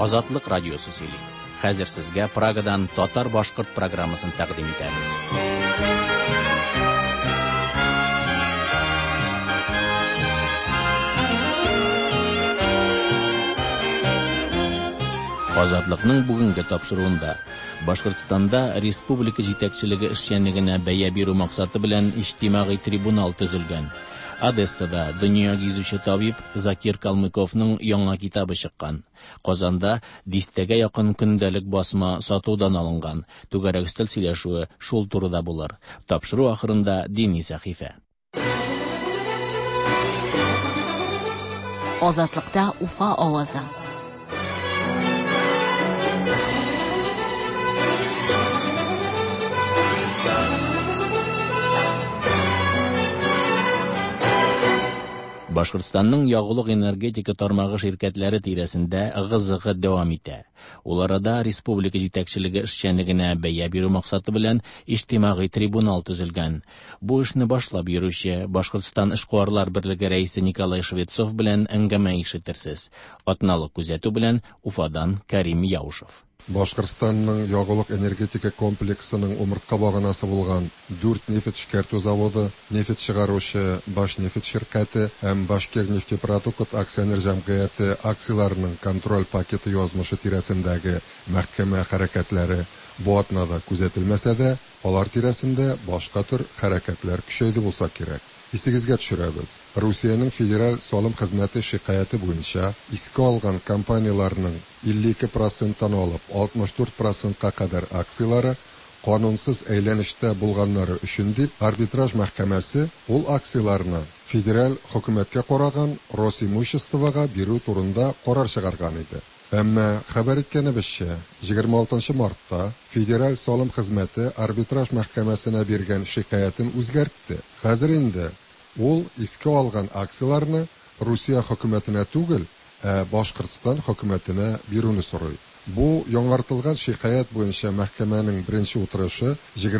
Азатлык радиосы сөйли. Хәзер сезгә Прагадан татар-башкорт программасын тәкъдим итәбез. Азатлыкның бүгенге тапшыруында Башкортстанда республика җитәкчелеге эшчәнлегенә бәя бирү максаты белән иҗтимагый трибунал төзелгән. Одессада дөнья гизүче табиб Закир Калмыковның яңа китабы чыккан. Казанда дистәгә якын көндәлек басма сатудан алынган. Түгәрәк өстәл сөйләшүе шул турыда булыр. Тапшыру ахырында дини сәхифә. Азатлыкта Уфа авазы. Башкортстанның ягулык энергетика тармагы ширкәтләре тирәсендә гызыгы дәвам итә. Ул арада республика җитәкчелеге эшчәнлегенә бәя бирү максаты белән иҗтимагый трибунал төзелгән. Бу эшне башлап йөрүче Башкортстан эшкуарлар берлеге рәисе Николай Швецов белән әңгәмә ишетерсез. Атналык күзәтү белән Уфадан Кәрим Яушев. Башкортстанның ягулык энергетика комплексының умыртка баганасы булган 4 нефть эшкәртү заводы, нефть чыгаручы Башнефть ширкәте һәм Башкирнефтепродукт акционер җәмгыяте акцияләренең контроль пакеты язмышы тирәсендәге мәхкәмә хәрәкәтләре бу атнада күзәтелмәсә дә, алар тирәсендә башка төр хәрәкәтләр көчәйде булса кирәк. Исегезгә төшерәбез. Русиянең федераль салым хезмәте шикаяты буенча искә алган компанияләрнең 52%-тан алып 64%-ка кадәр акцияләре канунсыз әйләнештә булганнары өчен дип арбитраж мәхкәмәсе ул акцияләрне федераль хөкүмәткә караган Росимуществога бирү турында карар чыгарган иде. Әмма хәбәр иткәнебезчә, 26 мартта федераль салым хезмәте арбитраж мәхкәмәсенә биргән шикаятын үзгәртте. Хәзер инде ул искә алган акцияләрне Русия хөкүмәтенә түгел, Башкортстан хөкүмәтенә бирүне сорый. Бу яңартылган шикаят буенча мәхкәмәнең беренче утырышы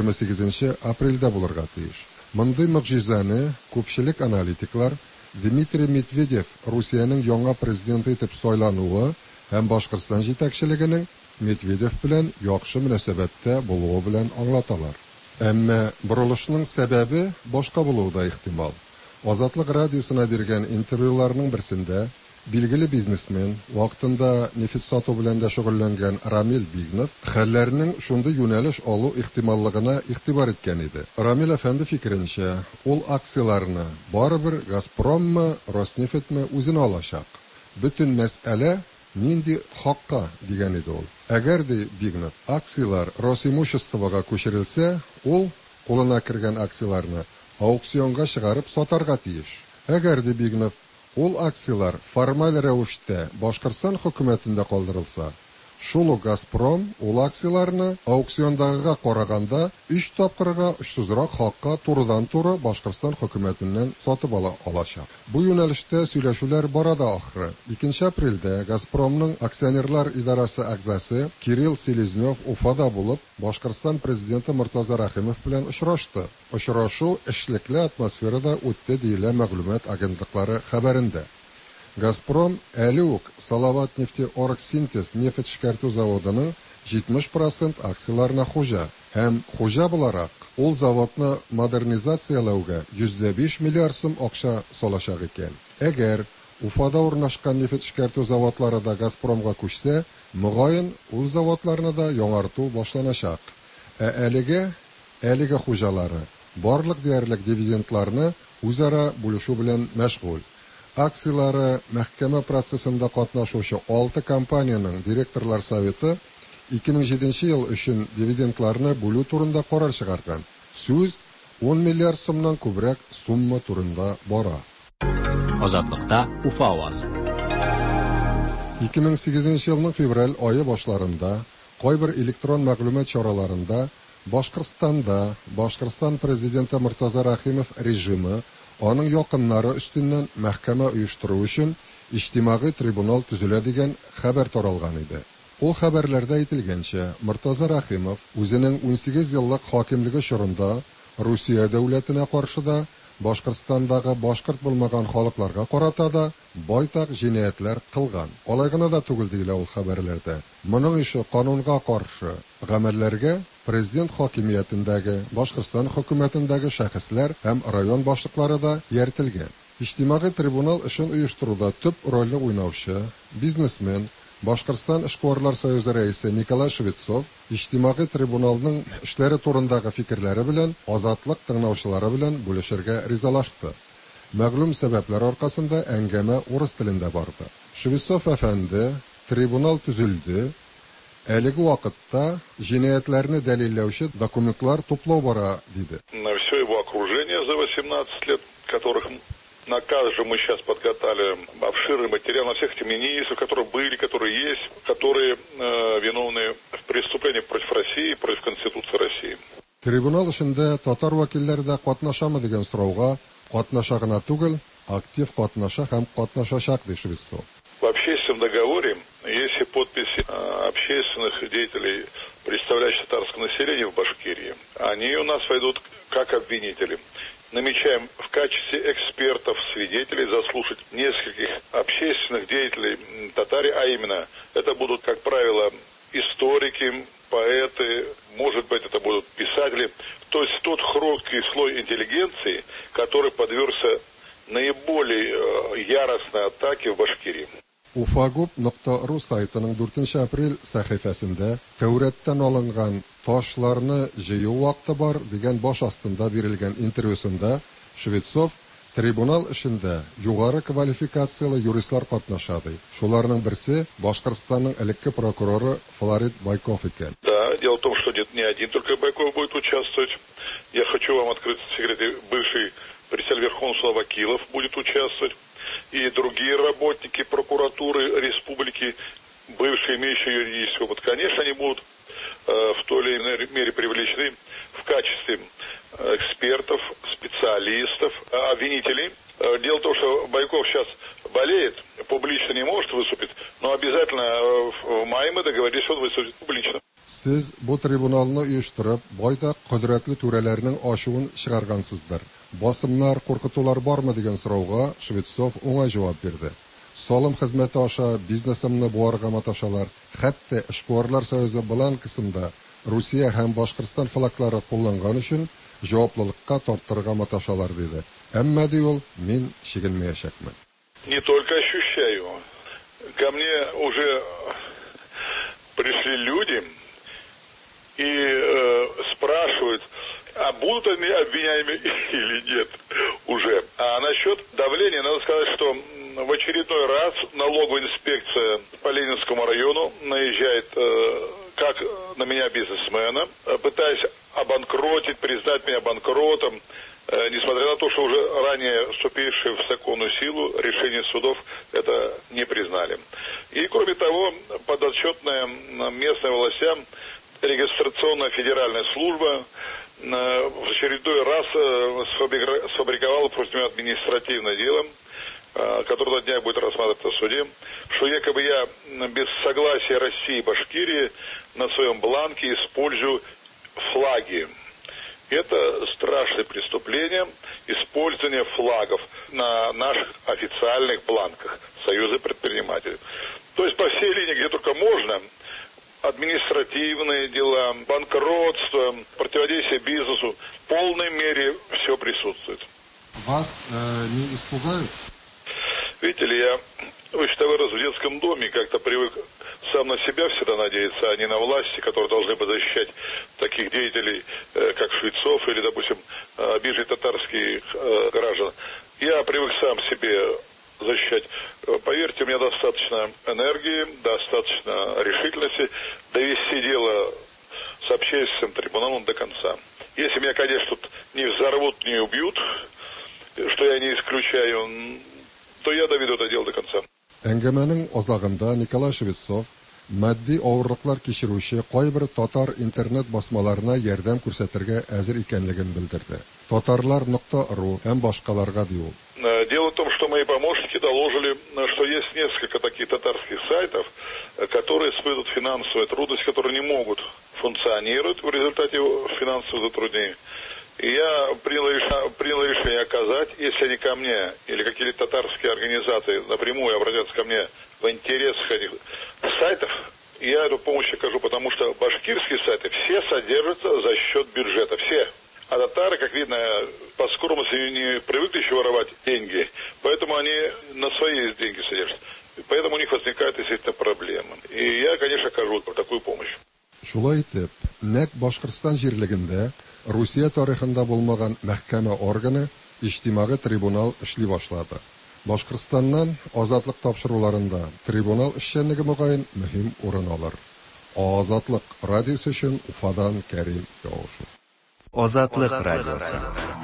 28 апрельдә булырга тиеш. Мондый мөҗизаны күпчелек аналитиклар Дмитрий Медведев Русиянең яңа президенты итеп сайлануы һәм Башкортстан җитәкчелегенең Медведев белән яхшы мөнәсәбәттә булуы белән аңлаталар. Әмма бурылышның сәбәбе башка булуы да ихтимал. Азатлык радиосына биргән интервьюларның берсендә билгеле бизнесмен, вакытында нефть сату белән дә шөгыльләнгән Рамил Бигнов хәлләрнең шундый юнәлеш алу ихтималлыгына игътибар иткән иде. Рамил әфәнде фикеренчә, ул акцияләрне барыбер Газпроммы, Роснефтьме үзенә алачак. Бөтен мәсьәлә нинди хакка дигән иде ул. Әгәр дә Бигнов акциялар Росимуществога күчерелсә, ул кулына кергән акцияларны аукционга чыгарып сатарга тиеш. Әгәр дә Бигнов ул акциялар формаль рәвештә Башкортстан хөкүмәтендә калдырылса, шул Газпром ул акцияларны аукциондагыга караганда 3 тапкырга очсызрак хакка турыдан-туры Башкортстан хөкүмәтеннән сатып алачак. Бу юнәлештә сөйләшүләр барада ахры. 2 апрельдә Газпромның акционерлар идарасы әгъзасы Кирилл Селезнев Уфада булып, Башкортстан президенты Муртаза Рахимов белән очрашты. Очрашу эшлекле атмосферада үтте диелә мәгълүмат агентлыклары хәбәрендә. Газпром әле үк Салават нефтеоргсинтез нефть эшкәртү заводының 70% акцияларына хуҗа һәм хуҗа буларак ул заводны модернизацияләүгә 105 миллиард сум акча салачак икән. Әгәр Уфада урнашкан нефть эшкәртү заводлары да Газпромга күчсә, мөгаен ул заводларны да яңарту башланачак. Әлеге хуҗалары барлык диярлек дивидендларны үзара бүлешү белән мәшгуль. Акциялары мәхкәмә процессында катнашучы 6 компаниянең директорлар советы 2007 ел өчен дивидендларны бүлү турында карар чыгарган. Сүз 10 миллиард сумнан күбрәк сумма турында бара. Азатлыкта Уфа авазы. 2008 елның февраль айы башларында кайбер электрон мәгълүмат чараларында Башкортстанда Башкортстан президенты Муртаза Рахимов режимы аның якыннары үстеннән мәхкәмә оештыру өчен иҗтимагый трибунал төзелә дигән хәбәр таралган иде. Ул хәбәрләрдә әйтелгәнчә, Муртаза Рахимов үзенең 18 еллык хакимлеге чорында Русия дәүләтенә каршы да, Башкортстандагы башкорт булмаган халыкларга карата да байтак җинаятләр кылган. Алай гына да түгел дигелә ул хәбәрләрдә. Моның ише канунга каршы гамәлләргә президент хакимиятендәге, Башкортстан хөкүмәтендәге шәхесләр һәм район башлыклары да яртылган. Иҗтимагый трибунал эшен оештыруда төп рольне уйнаучы бизнесмен Башкортстан эшкуарлар союзы рәисе Николай Швецов иҗтимагый трибуналның эшләре турындагы фикерләре белән азатлык тыңлаучылары белән бүлешергә ризалашты. Мәгълүм сәбәпләр аркасында әңгәмә урыс телендә барды. Швецов әфәнде, трибунал төзелде. Әлеге вакытта җинаятләрне дәлилләүче документлар туплау бара, диде. На все его окружение за 18 лет, которых на каждом мы сейчас подготовили обширный материал на всех этих министров, которые были, которые есть, которые виновны в преступлениях против России, против Конституции России. Трибунал эшендә татар вәкилләре дә катнашамы дигән сорауга, катнаша гына түгел, актив катнаша һәм катнашачак ди Швецов. В общественном договоре, если подписи общественных деятелей, представляющих татарское население в Башкирии, они у нас войдут как обвинители. Намечаем в качестве экспертов, свидетелей заслушать нескольких общественных деятелей татаре, а именно это будут, как правило, историки, поэты, может быть, это будут писатели, то есть тот хрупкий слой интеллигенции, который подвергся наиболее яростной атаке в Башкирии. Ufagub.ru сайтының 4 апрель сәхифәсендә Тәүрәттән алынган ташларны җыю вакыты бар дигән баш астында бирелгән интервьюсында Швецов трибунал эшендә югары квалификациялы юристлар катнаша ди. Шуларның берсе Башкортстанның элекке прокуроры Флорид Байков икән. Да, дело в том, что не один только Байков будет участвовать. Я хочу вам открыть секрет, бывший председатель Верховного суда Вакилов будет участвовать. И другие работники прокуратуры республики, бывшие имеющие юридический опыт, конечно, они будут в той или иной мере привлечены в качестве экспертов, специалистов, обвинителей. Дело в том, что Байков сейчас болеет, публично не может выступить, но обязательно в мае мы договорились, что он выступит публично. Siz bu tribunalni uyushtirib, boyda qudratli türələrinin aşuğun çıkargansızdır. Basımlar, qorxutular barmı degan so'rovga Shvetsov o'ng'ay javob berdi. Solim xizmati aşa biznesimni buarga matashalar, hatto ishqorlar so'zi bilan qismda Rossiya ham Boshqirdiston flaglari qo'llangan uchun javoblilikka torttirgan matashalar dedi. Ammo deyul, men chekinmayashakman. Не только ощущаю. Ко мне уже пришли люди и спрашивают, а будут они обвиняемы или нет уже. А насчет давления, надо сказать, что в очередной раз налоговая инспекция по Ленинскому району наезжает как на меня, бизнесмена, пытаясь обанкротить, признать меня банкротом, несмотря на то, что уже ранее вступившие в законную силу решения судов это не признали. И кроме того, подотчетная местным властям регистрационная федеральная служба в очередной раз сфабриковала против меня административное дело, которое на днях будет рассматриваться в суде, что якобы я без согласия России и Башкирии на своем бланке использую флаги. Это страшное преступление, использование флагов на наших официальных бланках Союза предпринимателей. То есть по всей линии, где только можно, административные дела, банкротство, противодействие бизнесу, в полной мере все присутствует. Вас не испугают? Видите ли, я вырос в детском доме, как-то привык сам на себя всегда надеяться, а не на власти, которые должны бы защищать таких деятелей, как Швецов или, допустим, обиженных татарских граждан. Я привык сам себе защищать. Поверьте, у меня достаточно энергии, достаточно решительности довести дело с общественным трибуналом до конца. Если меня, конечно, тут не взорвут, не убьют, что я не исключаю, то я доведу это дело до конца. Әңгәмәнең азагында Николай Швецов матди авырлыклар кичерүче кайбер татар интернет басмаларына ярдәм күрсәтергә әзер икәнлеген белдерде. Татарлар.ру һәм башкаларга ди ул. Дело в том, что мои помощники доложили, что есть несколько таких татарских сайтов, которые испытывают финансовые трудности, которые не могут функционировать в результате финансовых затруднений. И я принял решение оказать, если они ко мне или какие-то татарские организации напрямую обратятся ко мне в интересах этих сайтов, я эту помощь окажу, потому что башкирские сайты все содержатся за счет бюджета, все. А татары, как видно, по скромности не привыкли еще воровать деньги, поэтому они на свои деньги содержат. Поэтому у них возникают, естественно, проблемы. И я, конечно, окажу такую помощь. Шулай итеп, нәк Башкортстан җирлегендә Русия тарихында булмаган мәхкәмә органы, иҗтимагый трибунал эшли башлады. Башкортстаннан азатлык тапшыруларында трибунал эшчәнлеге мөгаен мөһим урын алыр. Азатлык радиосы өчен Уфадан Кәрим Яушев. Азатлык радиосы.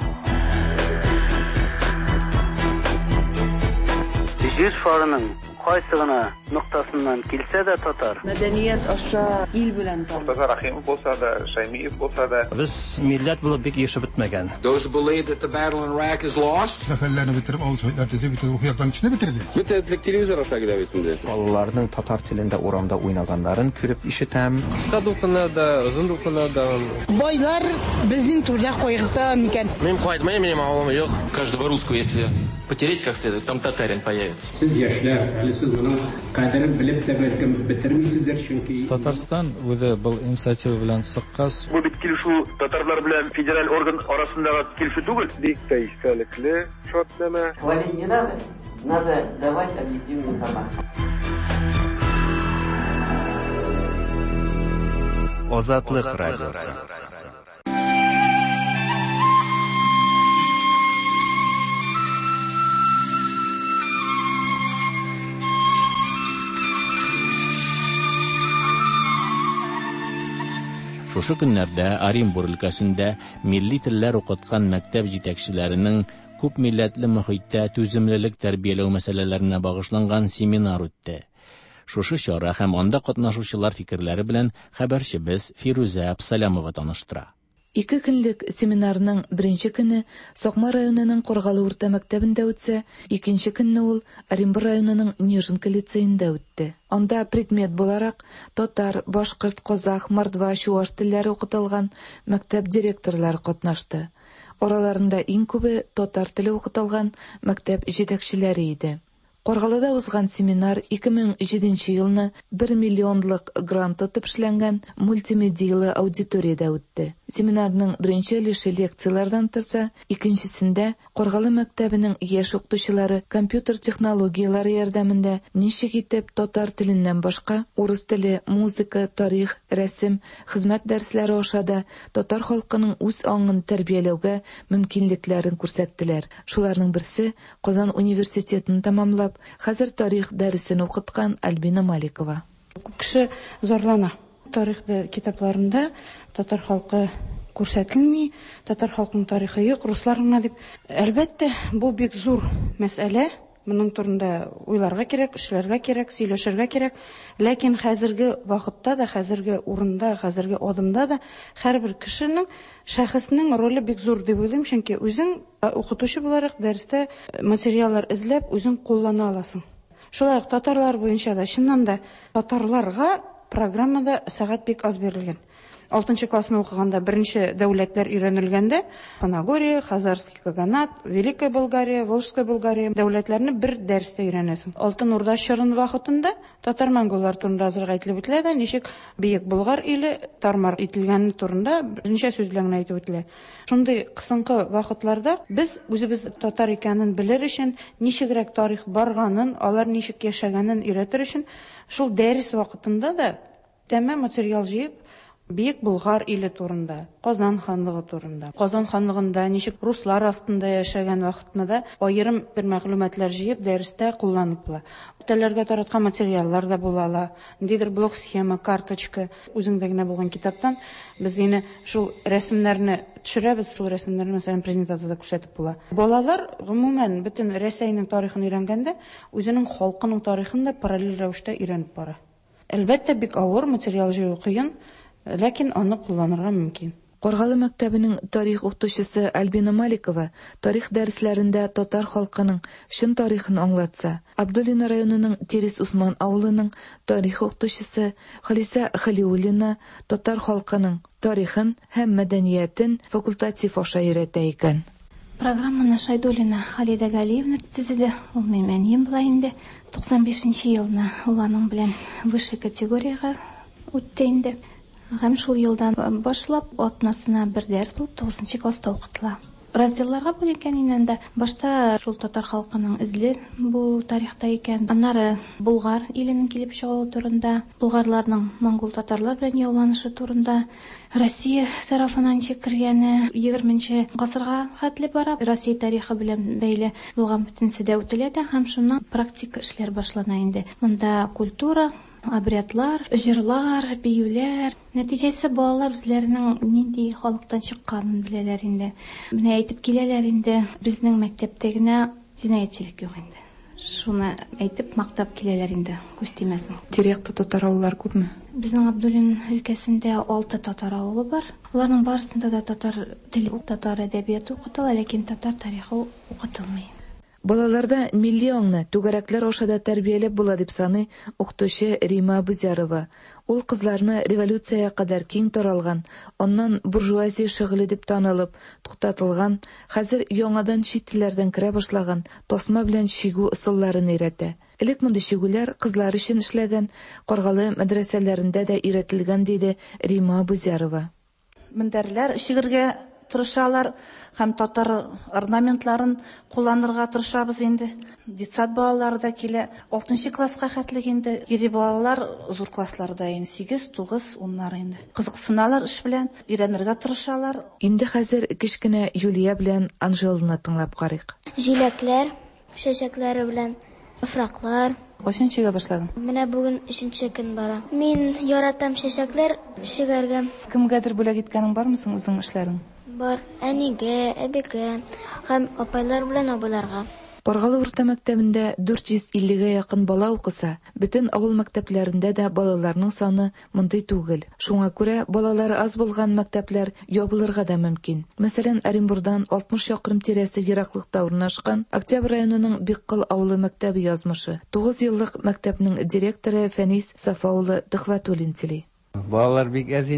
Җир шарының кайсыгына нуктасыннан килсә дә татар. Мәдәният аша ил белән тан. Татар Рахимов булса да, Шаймиев булса да. Без милләт булып бик яшәп бетмәгән. Those who believe that the battle in Iraq is lost. Сәфәрләрне бетереп, алсайлар төзеп бетереп, ухыяктан кичне бетерде. Бөтенлек телевизор аша гына битенде. Балаларның татар телендә урамда уйнаганнарын күреп ишетәм. Кыска дукына да, озын дукына да. Байлар безнең турда кайгырта микән? Мин кайтмыйм, минем авылым юк. Каждого русского, если потереть как следует, там татарин появится. Татарстан үзе был инициатива белән сыккас. Бу бит килешү татарлар белән федераль орган арасындагы килешү түгел. Бик тә истәлекле шатлама. Хвалить не надо, надо давать объективную информацию. Азатлык радиосы. Шушы көннәрдә Оренбур өлкәсендә милли телләр укыткан мәктәп җитәкчеләренең күп милләтле мөхиттә түземлелек тәрбияләү мәсьәләләренә багышланган семинар үтте. Шушы чара һәм анда катнашучылар фикерләре белән хәбәрчебез Фируза Абсалямова таныштыра. 2 көнлек семинарның беренче көне Сокма районының Коргалы урта мәктәбендә үтсә, икенче көнне ул Оренбур районының Нижинка лицейында үтте. Анда предмет буларак татар, башкорт, казах, мордва, чуаш телләре укытылган мәктәп директорлары катнашты. Араларында иң күбе татар теле укытылган мәктәп җитәкчеләре иде. Коргалыда узган семинар 2007 елны 1 миллионлык грант тотып эшләнгән мультимедиялы аудиториядә үтте. Семинарның беренче өлеше лекцияләрдән торса, икенчесендә Коргалы мәктәбенең яшь укытучылары компьютер технологиялары ярдәмендә ничек итеп татар теленнән башка урыс теле, музыка, тарих, рәсем, хезмәт дәресләре аша да татар халкының үз аңын тәрбияләүгә мөмкинлекләрен күрсәттеләр. Шуларның берсе Казан университетын тәмамлап, хәзер тарих дәресен укыткан Альбина Маликова. Күп кеше зарлана. Тарих китапларында татар халкы күрсәтелми, татар халкының тарихы юк, руслар гына дип. Әлбәттә, бу бик зур мәсьәлә. Моның турында уйларга кирәк, эшләргә кирәк, сөйләшергә кирәк. Ләкин хәзерге вакытта да, хәзерге урында, хәзерге адымда да һәрбер кешенең, шәхеснең роле бик зур дип уйлыйм, чөнки үзең укытучы буларак дәрестә материаллар эзләп, үзең куллана аласың. Шулай ук татарлар буенча да чыннан да татарларга программада сәгать бик аз бирелгән. 6 классны укыганда беренче дәүләтләр өйрәнелгәндә Панагория, Хазарский Каганат, Великая Болгария, Волжская Болгария дәүләтләрне бер дәрестә өйрәнәсең. Алтын Урда чорын вакытында татар монголлар турында азрак әйтелеп үтелә дә, ничек Бөек Болгар иле тармар ителгәне турында беренче сүзләр генә әйтеп үтелә. Шундый кысынкы вакытларда без үзебез татар икәнен белер өчен, ничегрәк тарих барганын, алар ничек яшәгәнен өйрәтер өчен, шул дәрес вакытында да тәмам материал җыеп Бөек Болгар иле турында, Казан ханлыгы турында. Казан ханлыгында ничек руслар астында яшәгән вакытны да аерым бер мәгълүматлар җыеп дәрестә кулланып була. Телләргә тараткан материаллар да була ала. Ниндидер блок схема, карточка үзеңдә генә булган китаптан без инде шул рәсемнәрне төшерәбез, шул рәсемнәрне мәсәлән презентациядә күрсәтеп була. Балалар гомумән бөтен Рәсәйнең тарихын өйрәнгәндә үзенең халкының тарихын да параллель рәвештә өйрәнеп бара. Әлбәттә бик авыр материал җыю кыен. Ләкин аны кулланырга мөмкин. Коргалы мәктәбенең тарих укытучысы Альбина Маликова тарих дәресләрендә татар халкының шын тарихын аңлатса, Абдуллина районының Терес Усман авылының тарих укытучысы Халиса Халиуллина татар халкының тарихын һәм мәдәниятен факультатив аша өйрәтә икән. Программаны Шайдуллина Халида Галиевна төзеде. Ул менән була инде. 95 елны ул аның белән высший категорияга үтте инде. Һәм шул елдан башлап атнасына бер дәрес булып 9 класста укытыла. Разделларга бүленгән инде. Башта шул татар халкының изле бу тарихта икән. Аннары Булгар иленең килеп чыгуы турында, булгарларның монгол татарлар белән яуланышы турында, Россия тарафынан чикергәне 20нче гасырга хәтле бара. Россия тарихы белән бәйле булган бөтенсе дә үтелә дә һәм шуннан практик эшләр башлана инде. Монда культура, обрядлар, җырлар, биюләр. Нәтиҗәсе балалар үзләренең нинди халыктан чыкканын беләләр инде. Менә әйтеп киләләр инде, безнең мәктәптә генә җинаятьчелек юк инде. Шуны әйтеп мактап киләләр инде, күз тимәсен. Теректа татар авыллар күпме? Безнең Абдуллин өлкәсендә 6 татар авылы бар. Аларның барысында да татар теле, татар әдәбияты укытыла, ләкин татар тарихы укытылмый. Балаларда милли аңны түгәрәкләр ашада тәрбияләп була дип саный укытучы Рима Бузярова. Ул кызларны революцияга кадәр киң таралган, аннан буржуазия шөгыле дип танылып, туктатылган, хәзер яңадан чит телләрдән керә башлаган тасма белән чигү ысулларын өйрәтә. Элек мондый чигүләр кызлар өчен эшләгән, Каргалы мәдрәсәләрендә дә өйрәтелгән, диде Рима Бузярова. Мендәрләр чигергә тырышалар, һәм татар орнаментларын кулланырга тырышабыз инде. Детсад балалары да килә. 6нчы класска хәтле инде. Ире балалар зур классларда инде 8, 9, 10 инде. Кызыксыналар эш белән, өйрәнергә тырышалар. Инде хәзер кичкенә Юлия белән Анжеланы тыңлап карыйк. Җиләкләр, чәчәкләре белән фраклар. Кайчан чига башладың? Менә бүген 3нче көн бара. Мин яратам чәчәкләр чигәргә. Кемгәдер бүләк иткәнең бармы соң үзең эшләрен? Бар, әнигә, әбигә һәм апайлар белән абыйларга. Каргалы урта мәктәбендә 450гә якын бала укыса, бөтен авыл мәктәпләрендә дә балаларның саны мондый түгел. Шуңа күрә балалары аз булган мәктәпләр ябылырга да мөмкин. Мәсәлән, Оренбургдан 60 якын тирәсе ераклыкта урнашкан Октябрь районының Биккыл авылы мәктәбе язмышы 9 еллык мәктәпнең директоры Фәнис Сафаулы Төхвәтуллин сөйли. Балалар бик аз,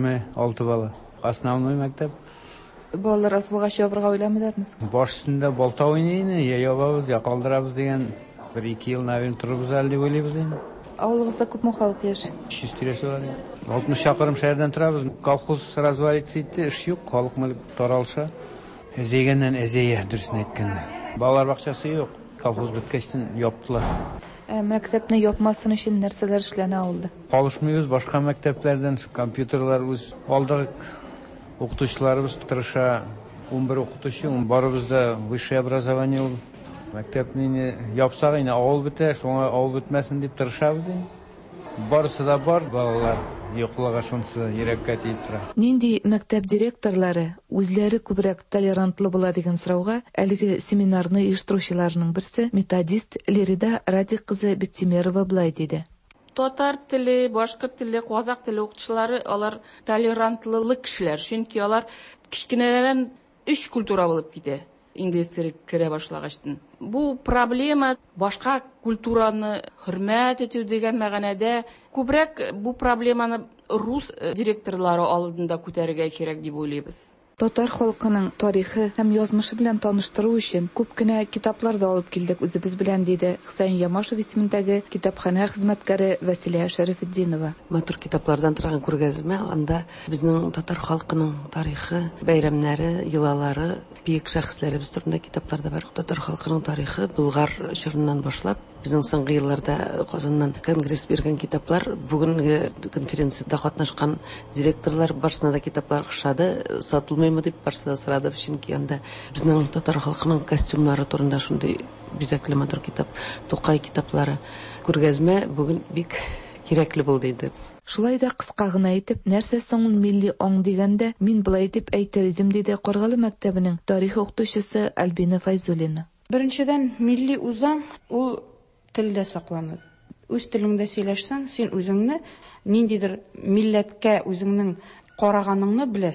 26 бала. Основной мәктәп. Балалар аз булгач ябырга уйламыйлармы? Баш өстендә балта уйнayны, я ябабыз, я калдырабыз дигән 1-2 ел навен турыбыз әле дип уйлыйбыз инде. Авылыгызда күпме халык яши? 300 тирәсе бар. 60 чакрым шәһәрдән торабыз. Колхоз развалится итте, эш юк, халык мөлк таралша. Әзәйгәннән әзәйә, дөресен әйткәндә. Балалар бакчасы юк. Колхоз беткәчтән яптылар. Мәктәпне япмасын өчен нәрсәләр эшләнә алды? Калышмыйбыз, башка мәктәпләрдән компьютерлар үз алдык. Укытучыларыбыз тырыша, 11 укытучы, барыбыз да высшее образование ул. Мәктәпне япсак, инде авыл бетә, шуңа авыл бетмәсен дип тырышабыз инде. Барысы да бар, балалар юклыгы шунысы йөрәккә тиеп тора. Нинди мәктәп директорлары үзләре күбрәк толерантлы була дигән сорауга әлеге семинарны оештыручыларның берсе методист Лерида Радик кызы Бектимерова булай диде. Татар теле, башкорт теле, казак теле укытучылары алар толерантлылык кешеләр, чөнки алар кичкенәдән 3 культура булып китә. Инглиз теле керә башлагачтан. Бу проблема башка культураны хөрмәт итү дигән мәгънәдә күбрәк бу проблеманы рус директорлары алдында күтәрергә кирәк дип уйлыйбыз. Татар халкының тарихы һәм язмышы белән таныштыру өчен күп кенә китаплар да алып килдек үзебез белән, диде Хусейн Ямашев исемендәге китапханә хезмәткәре Василия Шәрифетдинова. Матур китаплардан торган күргәзмә, анда безнең татар халкының тарихы, бәйрәмнәре, йолалары, бик шәхесләребез турында китаплар да бар. Татар халкының тарихы Булгар чорыннан башлап, безнең соңгы елларда Казаннан конгресс биргән китаплар, бүгенге конференцияда катнашкан директорлар барсына да китаплар охшады, сатылмыймы дип барса да сорады, чөнки анда безнең татар халкының костюмнары турында шундый бизәкле матур китап, Тукай китаплары. Күргәзмә бүген бик кирәкле булды иде. Шулай да кыска гына әйтеп, нәрсә соң ул милли аң дигәндә, мин булай дип әйтер идем, диде Каргалы мәктәбенең тарих укытучысы Альбина Файзуллина. Беренчедән, милли үзаң ул телдә сакланыр. Үз телеңдә сөйләшсәң, син үзеңне ниндидер милләткә үзеңнең караганыңны беләсең.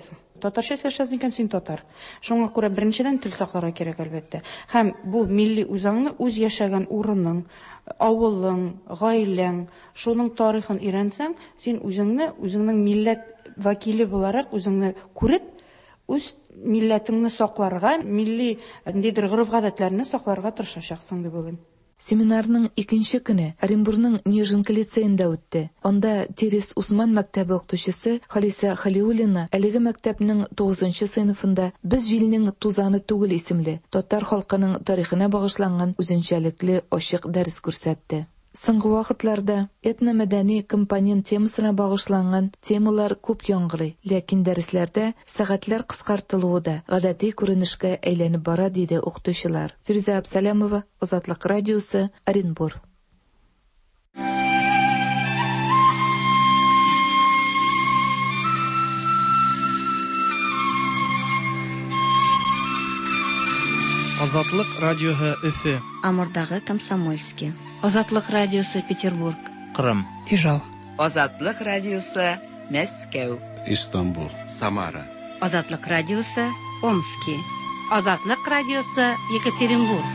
татарча сөйләшәсең икән, син татар. Шуңа күрә беренчедән тел сакларга кирәк әлбәттә. Һәм бу милли үзаңны, үз яшәгән урының, авылың, гаиләң, шуның тарихын өйрәнсәң, син үзеңнең милләт вәкиле буларак үзеңне күреп, үз милләтеңне сакларга, милли гореф-гадәтләрне сакларга тырышачаксың дип уйлыйм. Семинарның икенче көне Оренбургның Нижинка лицейында үтте. Анда Терес Усман мәктәбе укытучысы Халиса Халиуллина әлеге мәктәпнең 9нчы сыйныфында «Без җилнең тузаны түгел» исемле татар халкының тарихына багышланган үзенчәлекле ачык дәрес күрсәтте. Соңгы вакытларда этномәдәни компонент темасына багышланган темалар күп яңгырый, ләкин дәресләрдә сәгатьләр кыскартылуы да гадәти күренешкә әйләнеп бара, диде укытучылар. Фируза Абсалямова, Азатлык радиосы, Оренбур. Азатлык радиоһы Өфе. Амурдагы Комсомольский. Азатлык радиосы Петербург. Кырым. Ижау. Азатлык радиосы Мәскәү. Истанбул. Самара. Азатлык радиосы Омский. Азатлык радиосы Екатеринбург.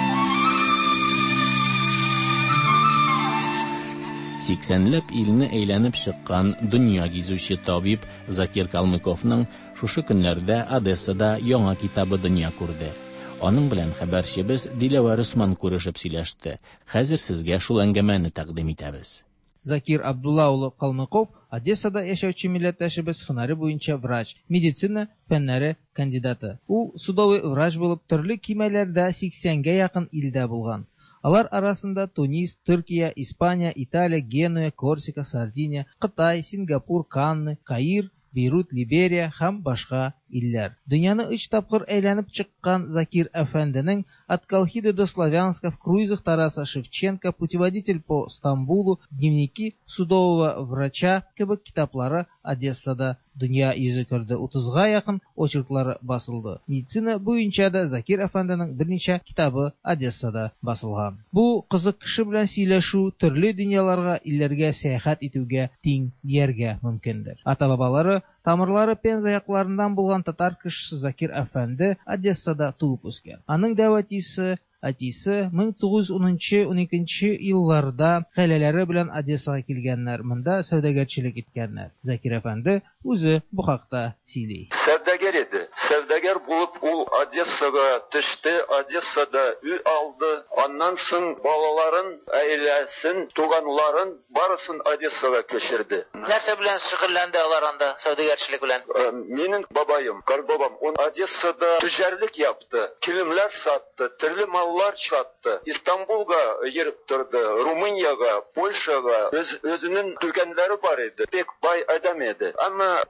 80ләп илне әйләнеп чыккан дөнья гизүче табиб Закир Калмыковның шушы көннәрдә Одессада яңа китабы дөнья күрде. Аның белән хәбәрчебез Диләвар Усман күрешеп сөйләште. Хәзер сезгә шул әңгәмәне тәкъдим итәбез. Закир Абдулла улы Калмыков Одессада яшәүче милләттәшебез һөнәре буенча врач, медицина фәннәре кандидаты. Ул судовый врач булып төрле кимәләрдә 80гә якын илдә булган. Алар арасында Тунис, Төркия, Испания, Италия, Генуя, Корсика, Сардиния, Кытай, Сингапур, Канны, Каир, Бейрут, Либерия һәм башка илләр. Дөньяны 3 тапкыр әйләнеп чыккан Закир әфәнденең «От Колхиды до Славянска», «В круизах Тараса Шевченко», «Путеводитель по Стамбулу», «Дневники судового врача» кебек китаплары Одессада дөнья йөзе күрде. 30га якын очерклары басылды. Медицина буенча да Закир әфәнденең берничә китабы Одессада басылган. Бу кызык кеше белән сөйләшү төрле дөньяларга, илләргә сәяхәт итүгә тиң дияргә мөмкиндер. Ата-бабалары тамырлары Пенза якларыннан булган татар кешесе Закир әфәнде Одессада туып үскән. Аның дәватисе Атисе 1910-12 елларда хәләләре белән Одессага килгәннәр, монда сәүдәгәрчелек иткәннәр. Закир әфәнде үзе бу хакта сөйли. Сәүдәгәр иде. Сәүдәгәр булып ул Одессага төште, Одессада үй алды. Аннан соң балаларын, аиләсен, туганларын барысын Одессага күчерде. Нәрсә белән шөгыльләнде алар анда сәүдәгәрчелек белән? Минем бабаем, Карбабам, он Одессада тüҗәрлек япты, килемләр сатты, төрле маллар сатты. Истанбулга йөреп торды, Румынияга, Польшага өзенең дүкәннәре бар иде. Бек бай адам иде. Әмма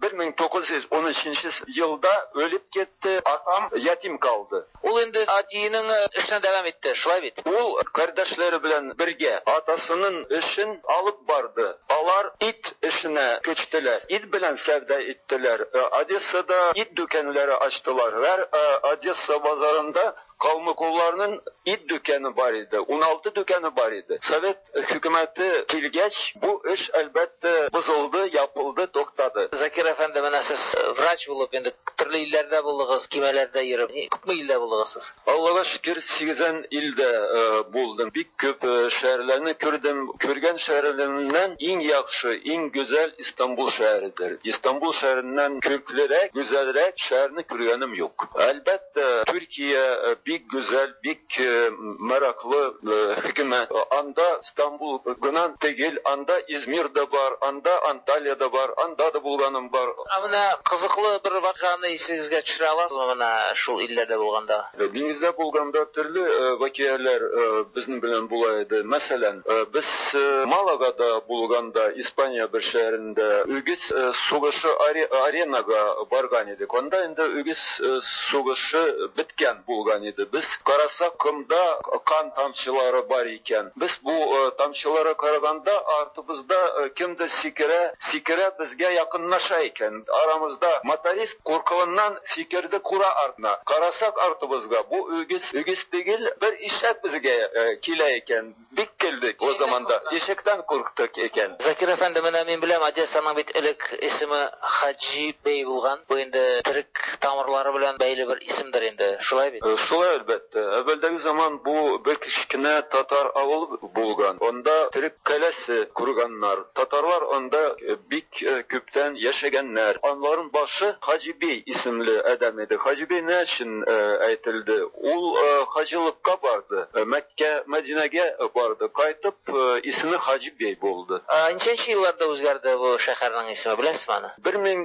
1913 елда ölüp кетте, атам ятим калды. Ул инде атиенең эшенә дәвам итте, шулай бит. Ул кардәшләре белән бергә атасының эшен алып барды. Алар ит эшенә күчтеләр. Ит белән сәвдә иттеләр. Одессада ит дүкәннәре ачтылар. Одесса базарында Калмыковларның ит дүкәне бар иде, 16 дүкәне бар иде. Совет хөкүмәте килгәч, бу эш әлбәттә бозылды, япылды, токтады. Закир әфәнде, менә сез врач булып, инде төрле илләрдә булдыгыз, кимәләрдә йөреп, күпме илдә булдыгыз? Аллага шөкер, 80 илдә булдым. Бик күп шәһәрләрне күрдем. Күргән шәһәрләрнең иң яхшы, иң гүзәл Истанбул шәһәридер. Истанбул шәһәреннән күплерәк, гүзәлрәк шәһәрне күргәнем юк. Әлбәттә, Төркия бик güzel, бик мараклы хөкүмәт. Анда Стамбул гынан түгел, анда Измир да бар, анда Анталия да бар, анда да булганым бар. Менә кызыклы бер вакыйганы исегезгә төшерә аласызмы менә шул илләрдә булганда? Диңгездә булганда төрле вакыйгалар безнең белән була иде. Мәсәлән, без Малагада булганда, Испания бер шәһәрендә үгез сугышы аренага барган идек. Анда инде үгез сугышы биткән булган иде. Biz карасак, кымда кан тамчылары бар икән. Без бу тамчылары караганда артыбызда кемдер сикерә безгә якынлаша икән. Арамызда моторист куркуыннан сикерде кура артына. Карасак артыбызга бу үгез түгел, бер ишәк безгә килә икән. Бик келдік. О заманда ешектен қорқтық екен. Закир әфәнде, менә мин беләм, Одессаның бит элек исеме Хаджи бей булган. Бу инде терек тамырлары белән бәйле бер исемдер инде. Шулай бит? Шулай әлбәттә. Әввәлдәге заман бу бер кичкенә татар авыл булган. Онда терек каләсе курганнар. Татарлар онда бик күптән яшәгәннәр. Анларның башы Хаджи бей исемле адам иде. Хаджи бей не өчен әйтелде? Ул хаҗилыкка барды. Мәккә, Мәдинәгә барды. Кайтып исеме Хаджи бей булды. Ничәнче елларда үзгәрде бу шәһәрнең исеме, беләсезме аны?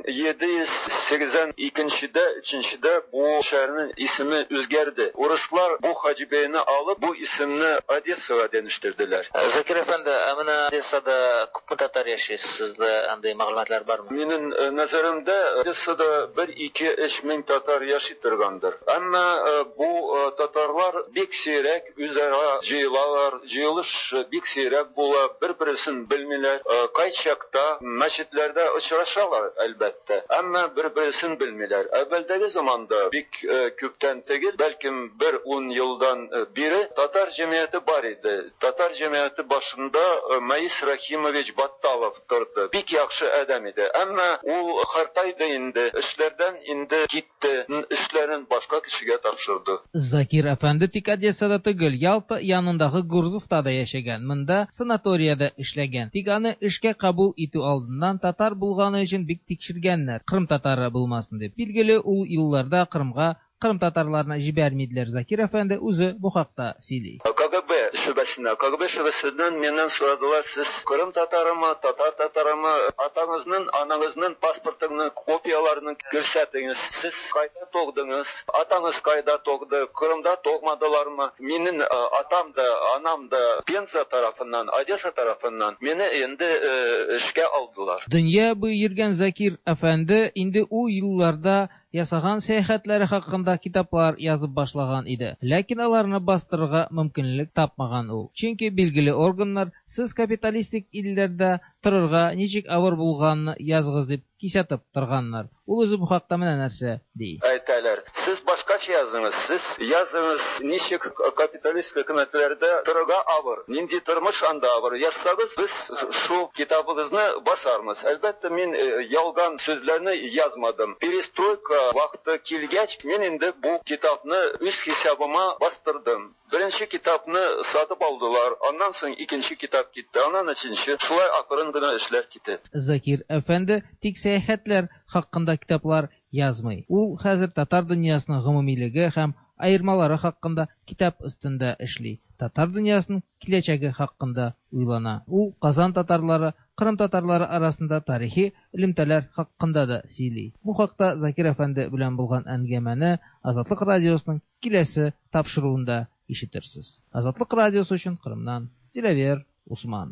1782-дә, 3-дә бу шәһәрнең исеме үзгәрде. Урыслар бу Хаджи бейне алып, бу исемне Одессага дәнештирделәр. Закир әфәнде, менә Одессада күпме татар яши? Сездә андый мәгълүматлар бармы? Минем назарымда Одессада 1-2-3 мең татар яши торгандыр. Әмма бу татарлар бик сирәк үзара җыелалар, җыелыш бик сирәк була, бер-берсен белмиләр. Кай чакта мәчетләрдә очрашалар әлбәттә, әмма бер-берсен белмиләр. Әввәлдәге заманда бик күптән түгел, бәлкем 1-10 елдан бире татар җәмгыяте бар иде. Татар җәмгыяте башында Маис Рахимович Батталов торды. Бик яхшы адам иде, әмма ул хартайды инде, эшләрдән инде китте, эшләрен башка кешегә тапшырды. Закир әфәнде тик Одессада түгел, Ялта янындагы Гурзуфта да яшәгән. Монда санаториядә эшләгән. Тик аны эшкә кабул итү алдыннан татар булганы өчен бик тикшергәннәр. Кырым татары булмасын дип. Билгеле, ул елларда Кырымга Кырым татарларына җибәрмиделәр. Закир әфәнде үзе бу хакта сөйли. КГБ шөбәсеннән меннән сорадылар, сез Кырым татарымы, татар татарымы, атаңызның, анаңызның паспортының копияларын күрсәтегез. Сез кайда тугдыңыз? Атаңыз кайда тугды? Кырымда тугмадылармы? Минем атам да, анам да Пенза тарафыннан, Одесса тарафыннан мине инде эшкә алдылар. Дөнья буе йөргән Закир әфәнде инде ул елларда ясаган сәяхәтләре хакында китаплар язып башлаган иде. Ләкин аларны бастырырга мөмкинлек тапмаган ул. Чөнки билгеле органнар сез капиталистик илләрдә торырга ничек авыр булганны язгыз дип кисәтеп торганнар. Ул үзе бу хакта менә нәрсә ди. Әйтәләр, сез башкача языңыз, сез языңыз ничек капиталист хөкүмәтләрдә торырга авыр, нинди тормыш анда авыр язсагыз, без шу китабыгызны басармыз. Әлбәттә, мин ялган сүзләрне язмадым. Перестройка вакыты килгәч, мин инде бу китапны үз хисабыма бастырдым. Беренче китапны сатып алдылар, аннан соң икенче китап китте, аннан өченче. Шулай акырын гына эшләр китте. Закир әфәнде тик сәяхәтләр хакында китаплар язмый. Ул хәзер татар дөньясының гомумилеге һәм айырмалары хакында китап өстендә эшли. Татар дөньясының киләчәге хакында уйлана. Ул Казан татарлары, Кырым татарлары арасында тарихи элемтәләр хакында да сөйли. Бу хакта Закир әфәнде белән булган әңгәмәне Азатлык радиосының киләсе тапшыруында ишетерсез. Азатлык радиосы өчен Кырымнан Диләвер Усман.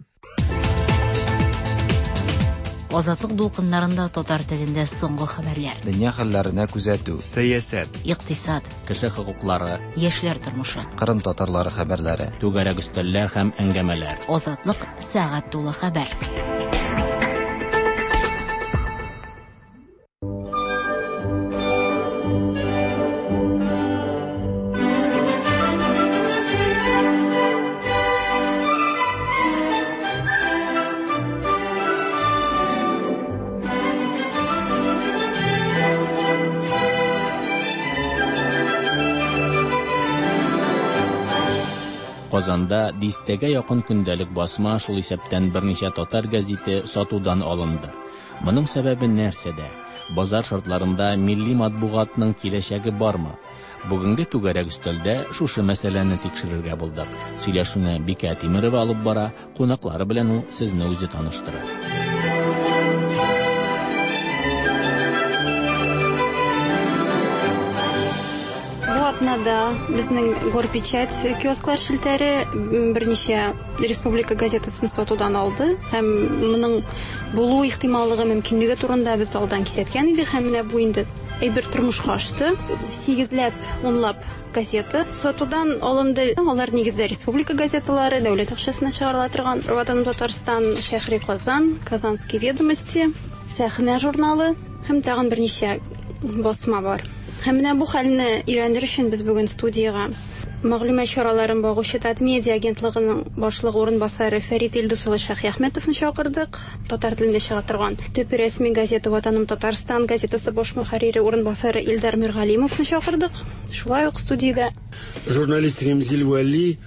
Азатлык дулкыннарында татар телендә соңгы хәбәрләр. Дөнья хәлләренә күзәтү, сәясәт, икътисад, кеше хокуклары, яшьләр тормышы, Кырым татарлары хәбәрләре, түгәрәк өстәлләр һәм әңгәмәләр. Азатлык сәгать тулы хәбәр. Казанда дистәгә якын көндәлек басма, шул исәптән берничә татар гәзите сатудан алынды. Моның сәбәбе нәрсәдә? Базар шартларында милли матбугатның киләчәге бармы? Бүгенге түгәрәк өстәлдә шушы мәсьәләне тикшерергә булдык. Сөйләшүне Бикә Тимерова алып бара, кунаклары белән ул сезне үзе таныштыра. Атнада безнең Горпечать киосклар шелтәре берничә республика газетасын сатудан алды һәм моның булу ихтималлыгы мөмкинлеге турында без алдан кисәткән идек һәм менә бу инде әйбер тормышка ашты. 8ләп, 10лап газета сатудан алынды. Алар нигездә республика газеталары, дәүләт акчасына чыгарыла торган Ватан Татарстан, Шәһри Казан, Казанские ведомости, Сәхнә журналы һәм тагын берничә басма бар. Һәм менә бу хәлне өйрәнер өчен без бүген студиягә мәгълүмат чараларын багучы Татмедиа агентлыгының башлыгы урынбасары Фәрит Илдус улы Шәхиәхмәтовны чакырдык. Татар телендә чыга торган төп рәсми газета Ватаным Татарстан газетасы баш мөхәррире урынбасары Илдар Миргалимовны чакырдык. Шулай ук студиядә журналист Ремзил Вали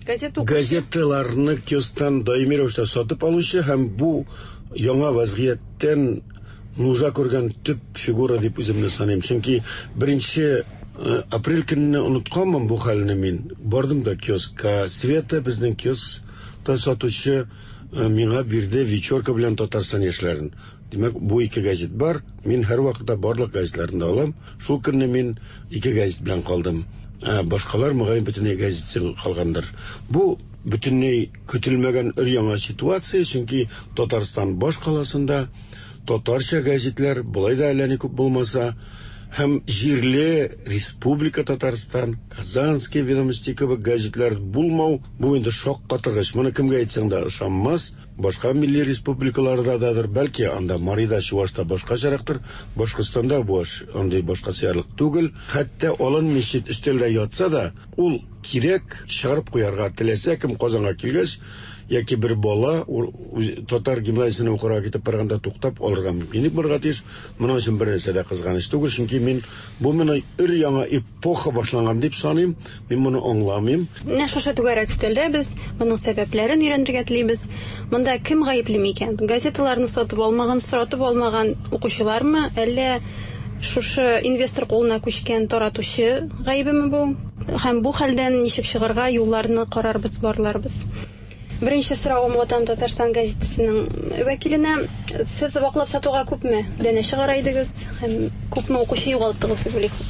газеталарны киостан даими рәвештә сатып алучы һәм бу яңа вазгыятьтән нужа күргән төп фигура дип үземне саныйм. Чөнки 1 апрель көнне онытканмын бу хәлне мин. Бардым да киоскка, Света безнең киоскта сатучы миңа бирде вечерка белән Татарстан яшьләрен. Димәк, бу 2 газет бар. Мин һәр вакытта барлык газетларны алам. Шул көнне мин 2 газет белән калдым. Башкалар мөгаен бөтенләй газетсыз калгандыр. Бу бөтенләй көтелмәгән яңа ситуация, чөнки Татарстан баш каласында татарча газетләр булай да әллә ни күп булмаса, һәм җирле Республика Татарстан, Казанский ведомости кебек газетләр булмау, бу инде шаккатыргыч. Моны кемгә әйтсәң дә ышанмас. Башка милли республикаларда дадыр, бәлки анда Марида, Чувашта башкачарактыр, Башкортстанда бу андый башка сиярлык түгел. Хәтта алын мәчет өстәлдә ятса да, ул кирәк чыгарып куярга теләсә кем Казанга килгәч, яки бер бала татар гимназиясына укырга китеп барганда туктап алырга мөмкинлек барга тиеш. Моның өчен бер нәрсә дә кызганыч түгел, чөнки мин бу менә яңа эпоха башланган дип саныйм. Мин моны аңламыйм. Менә шушы түгәрәк өстәлдә без моның сәбәпләрен өйрәнергә телибез. Монда кем гаепле микән? Газеталарны сатып алмаган, соратып алмаган укучылармы, әллә шушы инвестор кулына күчкән таратучы гаебеме бу? Һәм бу хәлдән ничек чыгарга юлларны карарбыз, барларбыз. Беренче сорауым Ватан Татарстан газетасының вәкиленә. Сез ваклап сатуга күпме дәнә чыгара идегез һәм күпме укучы югалттыгыз дип уйлыйсыз?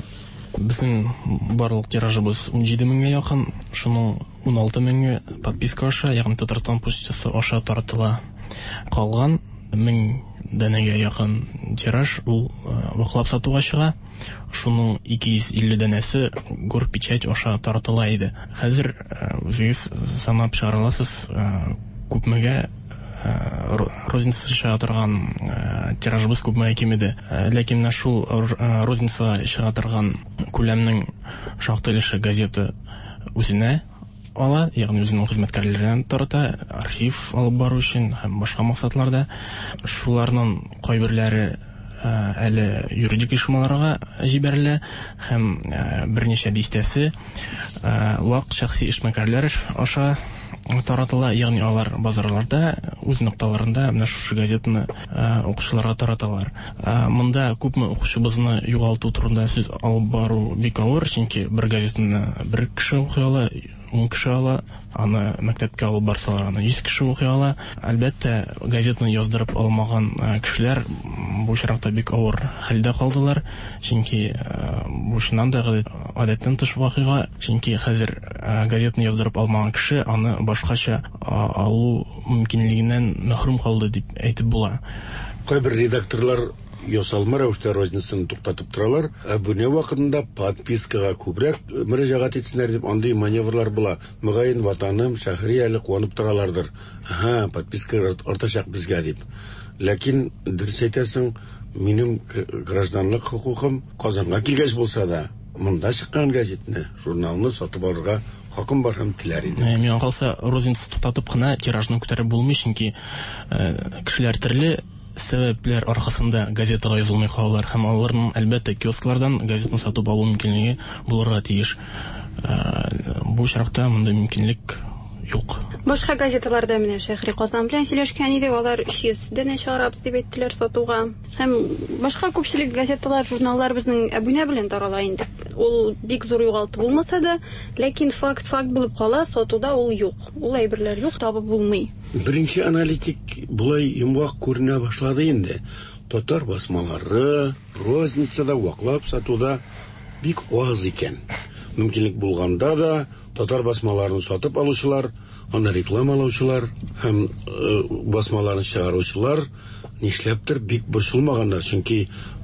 Безнең барлык тиражыбыз 17 меңгә якын, шуның 16 меңе подписка аша, ягъни Татарстан почтасы аша таратыла. Калган 1000 дәнәгә якын тираж ул ваклап сатуга чыга. Шуның 250 дәнәсе Горпечать аша таратыла иде. Хәзер үзегез санап чыгараласыз, күпмегә розница чыга торган тиражыбыз күпмегә кимеде. Ләкин менә шул розница чыга торган күләмнең шактый өлеше газета үзенә ала, ягъни үзенең хезмәткәрләренә тарата, архив алып бару өчен һәм башка максатларда. Шуларның кайберләре әле юридик ишмаларга җибәрелә һәм берничә дистәсе вак шәхси эшмәкәрләр аша таратыла, ягъни алар базарларда, үз нокталарында менә шушы газетаны укучыларга тараталар. Монда күпме укучыбызны югалту турында сүз алып бару бик авыр, чөнки бер газетаны бер кеше укый ала, 10 кеше ала, аны мәктәпкә алып барсалар, аны 100 кеше укый ала. Әлбәттә, газетаны яздырып алмаган кешеләр бу чиракта бик авыр хәлдә калдылар, чөнки бу чыннан да гадәттән тыш вакыйга, чөнки хәзер газетаны яздырып алмаган кеше аны башкача алу мөмкинлегеннән мәхрүм калды дип әйтеп була. Кайбер редакторлар ясалма рәвештә розницаны туктатып торалар, абуне вакытында подпискага күбрәк мөрәҗәгать итсеннәр дип андый маневрлар була. Мөгаен Ватаным, Шәһри әле куанып торалардыр. Подписка артачак безгә дип. Ләкин дөрес әйтәсең, минем гражданлык хукукым Казанга килгәч булса да, монда чыккан газетны, журналны сатып алырга хакым бар һәм теләр иде. Миңа калса, розница туктатып кына тиражны күтәреп булмый, чөнки кешеләр төрле сәбәпләр аркасында газетага язылмый калалар һәм аларның әлбәттә киосклардан газетаны сатып алу мөмкинлеге булырга тиеш. Бу чиракта мондай мөмкинлек юк. Башка газеталарда менә Шәһри Казан белән сөйләшкән идек, алар 300 дәнә чыгарабыз дип әйттеләр сатуга. Һәм башка күпчелек газеталар, журналлар безнең абуне белән тарала инде. Ул бик зур югалту булмаса да, ләкин факт булып кала, сатуда ул юк. Ул әйберләр юк, табып булмый. Беренче аналитик булай йомгак күренә башлады инде. Татар басмалары розницада ваклап сатуда бик аз икән. Мөмкинлек булганда да татар басмаларын сатып алучылар, аны рекламалаучылар һәм басмаларын чыгаруучылар нишләптер бик борчылмаганнар, чөнки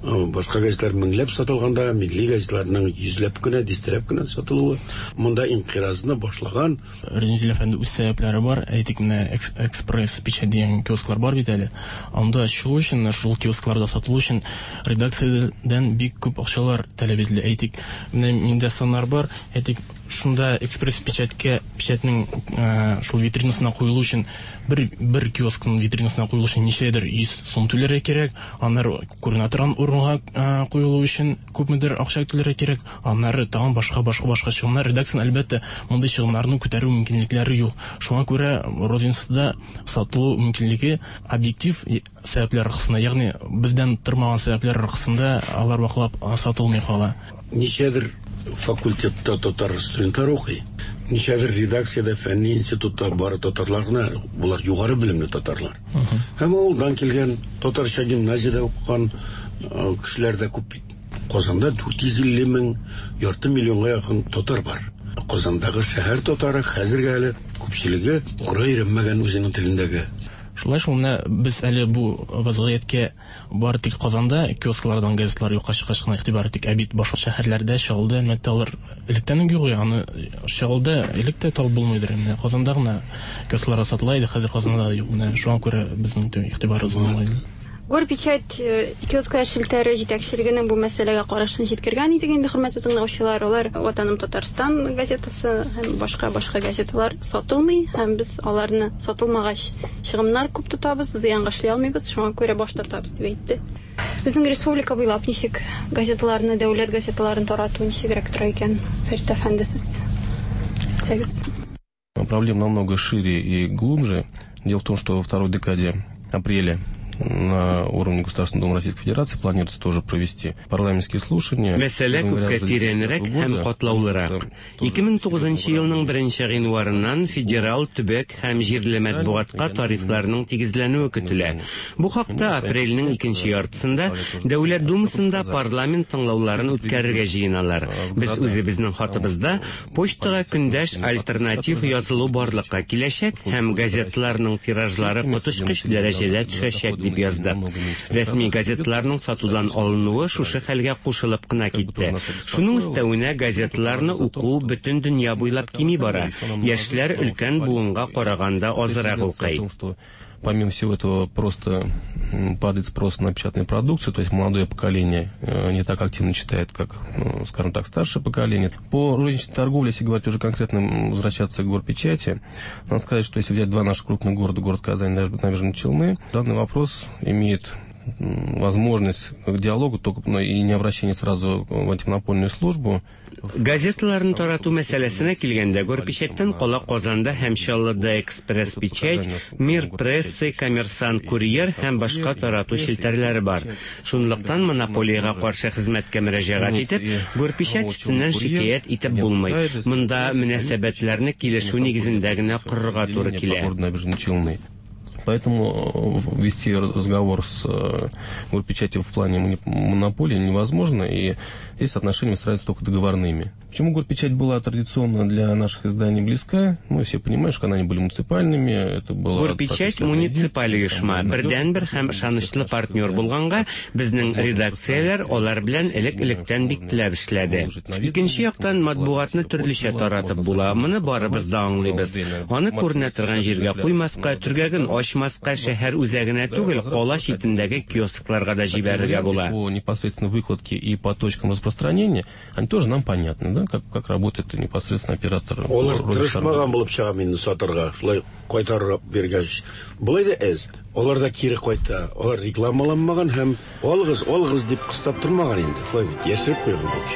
башка газетлар меңләп сатылганда, милли газетларның йөзләп кенә, дистәләп кенә сатылуы, монда инкыйразны башлаган. Рензил әфәнде үз сәбәпләре бар. Әйтик, менә экспресс печать дигән киосклар бар бит әле. Анда чыгу өчен, шул киоскларда сатылу өчен редакциядән бик күп акчалар таләп ителә. Әйтик, менә миндә саннар бар. Әйтик, шунда экспресс печатьнең шул витринасына куелу өчен бер киоскның витринасына куелу өчен ничәдер 100 сум түләргә кирәк. Аннары күренә торган урынга куелу өчен күпмедер акча түләргә кирәк. Аннары тагын башка чыгымнар. Редакция әлбәттә мондый чыгымнарны күтәрү мөмкинлекләре юк. Шуңа күрә Розинсда сатылу мөмкинлеге объектив сәбәпләр аркасында, ягъни бездән тормаган сәбәпләр аркасында алар вакытлап сатылмый кала. Ничәдер факультетта татар студентлар укый. Ничәдер редакциядә фәнни институтта бар татарларны, булар югары белемле татарлар. Һәм алдан килгән татарча гимназиядә укыган кешеләр дә күп. Казанда 450 мең, ярты миллионга якын татар бар. Казандагы шәһәр татары хәзергә әле күпчелеге укырга өйрәнмәгән үзенең телендәге. Шулай шуны без әле бу вазгыятькә бар тик Казанда киосклардан газетлар юкка чыккач кына игътибар итик. Бит башка шәһәрләрдә чалды, әлбәттә алар электән юк, аны чалды, электә тал булмыйдыр. Менә Казанда гына киосклар сатыла иде, хәзер Казанда юк. Менә шуңа күрә безнең игътибарыбыз булмайды. Горпечать киосклар шелтәре җитәкчелегенең бу мәсьәләгә карашын җиткергән иде инде, хөрмәтле тыңлаучылар. Алар Ватаным Татарстан газетасы һәм башка газеталар сатылмый, һәм без аларны сатылмагач чыгымнар күп тотабыз, зыянга эшли алмыйбыз, шуңа күрә баш тартабыз дип әйтте. Безнең республика буйлап ничек газеталарны, дәүләт газеталарын тарату ничегрәк тора икән? Фәрит әфәнде, сез сәгез. Проблема намного шире и глубже. Дело в том, что во второй декаде апреля на уровне Государственного Дома Российской Федерации планируется тоже провести парламентские слушания. Мәсьәлә күпкә тирәнрәк һәм катлаулырак. 2009 елның 1 гыйнварыннан федераль, төбәк һәм җирле матбугатка тарифларның тигезләнүе көтелә. Бу хакта апрельнең 2нче яртысында Дәүләт Думасында парламент тыңлауларын үткәрергә җыеналар. Без үзебезнең хатыбызда почтага көндәш альтернатив язылу барлыкка киләчәк һәм газетларның тиражлары коточкыч дәрәҗәдә төшәчәк дип язды. Рәсми газетларның сатудан алынуы шушы хәлгә кушылып кына китте. Шуның өстәвенә газетларны уку бөтен дөнья буйлап кими бара. Яшьләр өлкән буынга караганда азрак укый. Помимо всего этого, просто падает спрос на печатную продукцию, то есть молодое поколение не так активно читает, как, скажем так, старшее поколение. По розничной торговле, если говорить уже конкретно, возвращаться к горпечати, надо сказать, что если взять два наших крупных города, город Казань и Набережные Челны, данный вопрос имеет возможность к диалогу, только и не обращение сразу в антимонопольную службу. Газетларын тарату мәсьәләсенә килгәндә, Горпечаттан кала Казанда һәм Чаллыда экспресс печать, Мир прессы, Коммерсант, Курьер һәм башка тарату челтәрләре бар. Шунлыктан монополиягә каршы хезмәткә мөрәҗәгать итеп, Горпечать өстеннән шикаят итеп булмый. Монда мөнәсәбәтләрне килешү нигезендә генә корырга туры килә. Поэтому вести разговор с горпечатью в плане монополии невозможно, и здесь отношения выстраиваются только договорными. Почему горпечать была традиционно для наших изданий близка? Мы все понимаем, что они были муниципальными. Это было горпечать муниципаль оешма. Бердән-бер һәм ышанычлы партнер булганга, безнең редакцияләр алар белән элек-электән бик теләп эшләде. Икенче яктан матбугатны төрлечә таратып була. Моны барыбыз да аңлыйбыз. Аны күренә торган җиргә куймаска, төргәген ачмаска, шәһәр үзәгенә түгел, кала читендәге киоскларга да җибәрергә була. По непосредственно выкладке и по точкам распространения, они тоже нам понятны, да? Как работает непосредственно оператор. Олар тырышмаган булып чыга мине сатырга, шулай кайтарып бергәч. Булай да Олар да кире кайта. Олар рекламаланмаган һәм алгыз дип кыстап тормаган инде. Шулай бит яшереп куйган булып.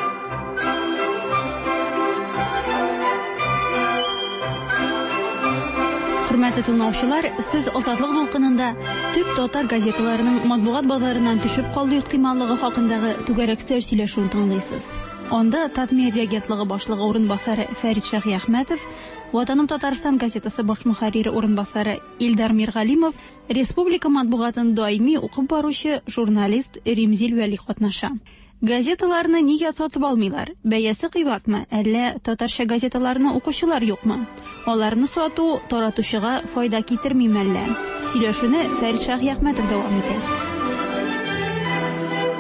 Хөрмәтле тыңлаучылар, сез Азатлык дулкынында төп татар газеталарының матбугат базарыннан төшеп калу ихтималлыгы хакындагы түгәрәк сөйләшүен тыңлыйсыз. Анда Татмедиа агентлыгы башлыгы урынбасары Фәрит Шәхиәхмәтов, Ватаным Татарстан газетасы баш мөхәррире урынбасары Илдар Миргалимов, республика матбугатын даими укып баручы журналист Римзил Вәли катнаша. Газеталарны нигә сатып алмыйлар? Бәясе кыйбатмы, әллә татарча газеталарны укучылар юкмы? Аларны сату таратучыга файда китермиме әллә? Сөйләшүне Фәрит Шәхиәхмәтов дәвам итә.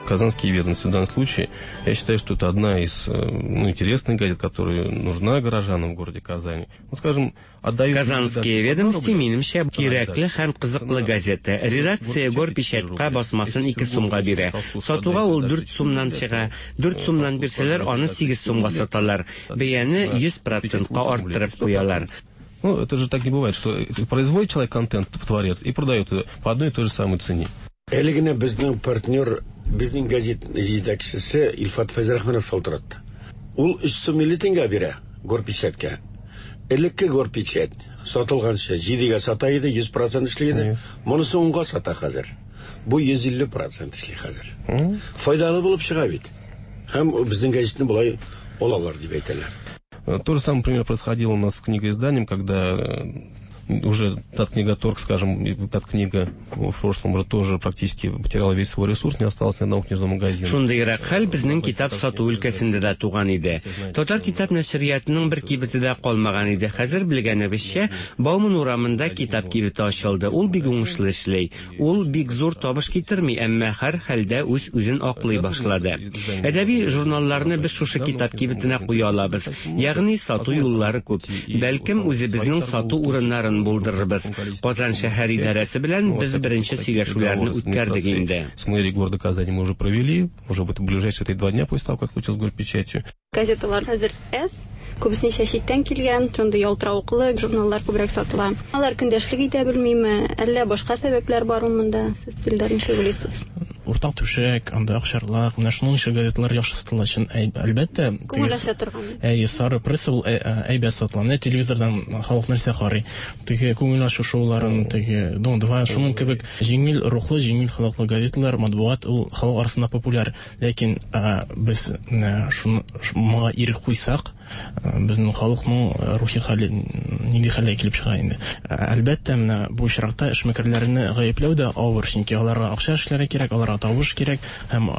«Казанские ведомости» в данном случае, я считаю, что это одна из интересных газет, которая нужна горожанам в городе Казани. Вот, скажем, «Казанские ведомости» минемчә кирәкле һәм кызыклы газета. Редакция Горпечатка басмасын 2 сумга бирә. Сатуга ул 4 сумнан чыга. 4 сумнан бирсәләр, аны 8 сумга саталар. Бәяне 100%-ка арттырып куялар. Ну, это же так не бывает, что производит человек контент, творец, и продает по одной и той же самой цене. Әлегенә безнең партнер, безнең газет җитәкчесе Илфат Файзрахманов шалтыратты. Ул 3 сум 50 тиңгә бирә Горпечатка. Элекке Горпечат сатылганча 7-гә сата иде, 100% эшли иде. Монысы 10-га сата хәзер. Бу 150% эшли хәзер. Файдалы булып чыга бит. Һәм безнең газетны булай алалар дип әйтәләр. То же самое, например, происходило у нас с книгоизданием, когда уже Таткнигаторг, скажем, Таткнига в прошлом уже тоже практически потеряла весь свой ресурс, не осталось ни одного книжного магазина. Шундыйрак хәл безнең китап сату өлкәсендә дә туган иде. Татар китап нәшриятының бер кибете дә калмаган иде. Хәзер белгәнебезчә, Бауман урамында китап кибете ачылды. Ул бик уңышлы эшләй. Ул бик зур табыш китерми, әмма һәр хәлдә үзен аклый башлады. Әдәби журналларны без шушы китап кибетенә куя алабыз. Ягъни сату юллары күп. Бәлкем үзебезнең сату урыннарын булдырырбыз. Казан шәһәр идарәсе белән без беренче сөйләшүләрне үткәрдек инде. С мэрией города Казани мы уже провели, уже в ближайшие 2 дня после того, как случилось с Горпечатью. Газеталар хәзер күбесенчә читтән килгән, шундый ялтыравыклы журналлар күбрәк сатыла. Алар көндәшлек итә белмиме, әллә башка сәбәпләр бармы монда? Сезләр ничә беләсез? Уртак түшәк, анда акчарлар, менә шуның өчен газеталар яхшы сатыла өчен, әлбәттә, сары пресса ул әйбәт сатыла. Телевизордан халык нәрсә карый? Теге күңел ачу шоуларын, теге Дон-2, шуның кебек җиңел рухлы, җиңел халыклы газеталар, матбугат ул халык арасында популяр. Ләкин без шуңа ирек куйсак, безнең халыкның рухи хәле нинди хәлгә килеп чыга инде. Әлбәттә, менә бу очракта эшмәкәрләрне гаепләү дә авыр, чөнки аларга акча эшләре кирәк, аларга тавыш кирәк, һәм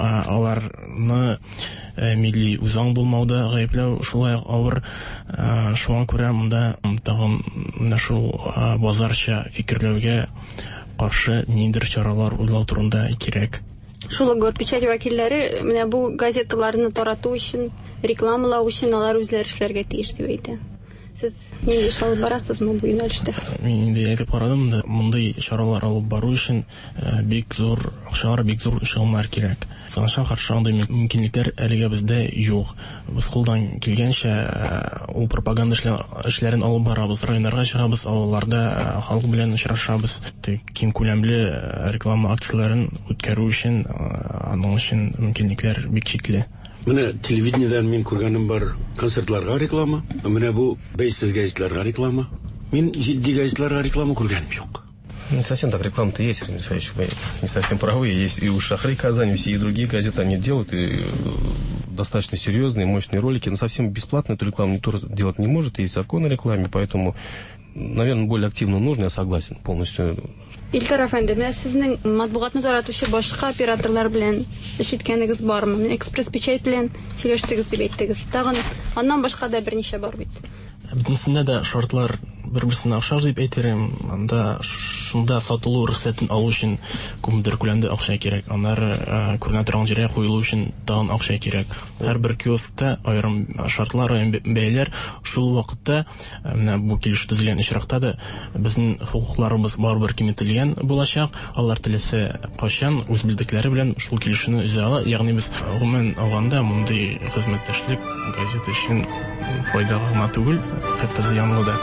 аларны милли үзаң булмауда гаепләү шулай авыр. Шуңа күрә монда тагын менә шул базарча фикерләүгә каршы ниндидер чаралар уйлау турында кирәк. Шул Горпечать вәкилләре менә бу газеталарны тарату өчен, рекламалау өчен алар үзләре эшләргә тиеш дип әйтә. Сез нинди эш алып барасызмы бу юнәлештә? Мин инде әйтеп карадым да, мондай чаралар алып бару өчен бик зур акчалар, бик зур эшләр кирәк. Санаша каршы андый мөмкинлекләр әлегә бездә юк. Без кулдан килгәнчә ул пропаганда эшләрен алып барабыз, районнарга чыгабыз, авылларда халык белән очрашабыз. Киң күләмле реклама акцияләрен үткәрү өчен аның өчен мөмкинлекләр бик чикле. Менә телевидениедән мин күргәнем бар, концертларга реклама, менә бу бәйсез газетларга реклама. Мин җитди газетларга реклама күргәнем юк. Не совсем так, реклама-то есть, Сергей Николаевич, вы не совсем правы. Есть и у «Шахри Казани», все и другие газеты, они делают и достаточно серьезные, мощные ролики, но совсем бесплатно эту рекламу никто делать не может, есть закон о рекламе, поэтому, наверное, более активно нужно, я согласен полностью. Илтар әфәнде, менә сезнең матбугатны таратучы башка операторлар белән эш иткәнегез бармы? Менә Экспресс-печать белән сөйләштегез дип әйттегез. Тагын аннан башка да берничә бар бит. Бөтенесендә дә шартлар бер-берсенә охшаш дип әйтерем. Анда шунда сатылу рөхсәтен алу өчен күпмедер күләмдә акча кирәк. Аннары күренә торган җиргә куелу өчен тагын акча кирәк. Һәрбер киоскта аерым шартлар, бәяләр. Шул вакытта менә бу килешү төзелгән очракта да безнең хукукларыбыз барыбер киметелгән булачак. Алар теләсә кайчан үз билдекләре белән шул килешүне үзә ала. Ягъни без гомумән алганда мондый хезмәттәшлек газета өчен файдага гына түгел, хәтта зыянлы да.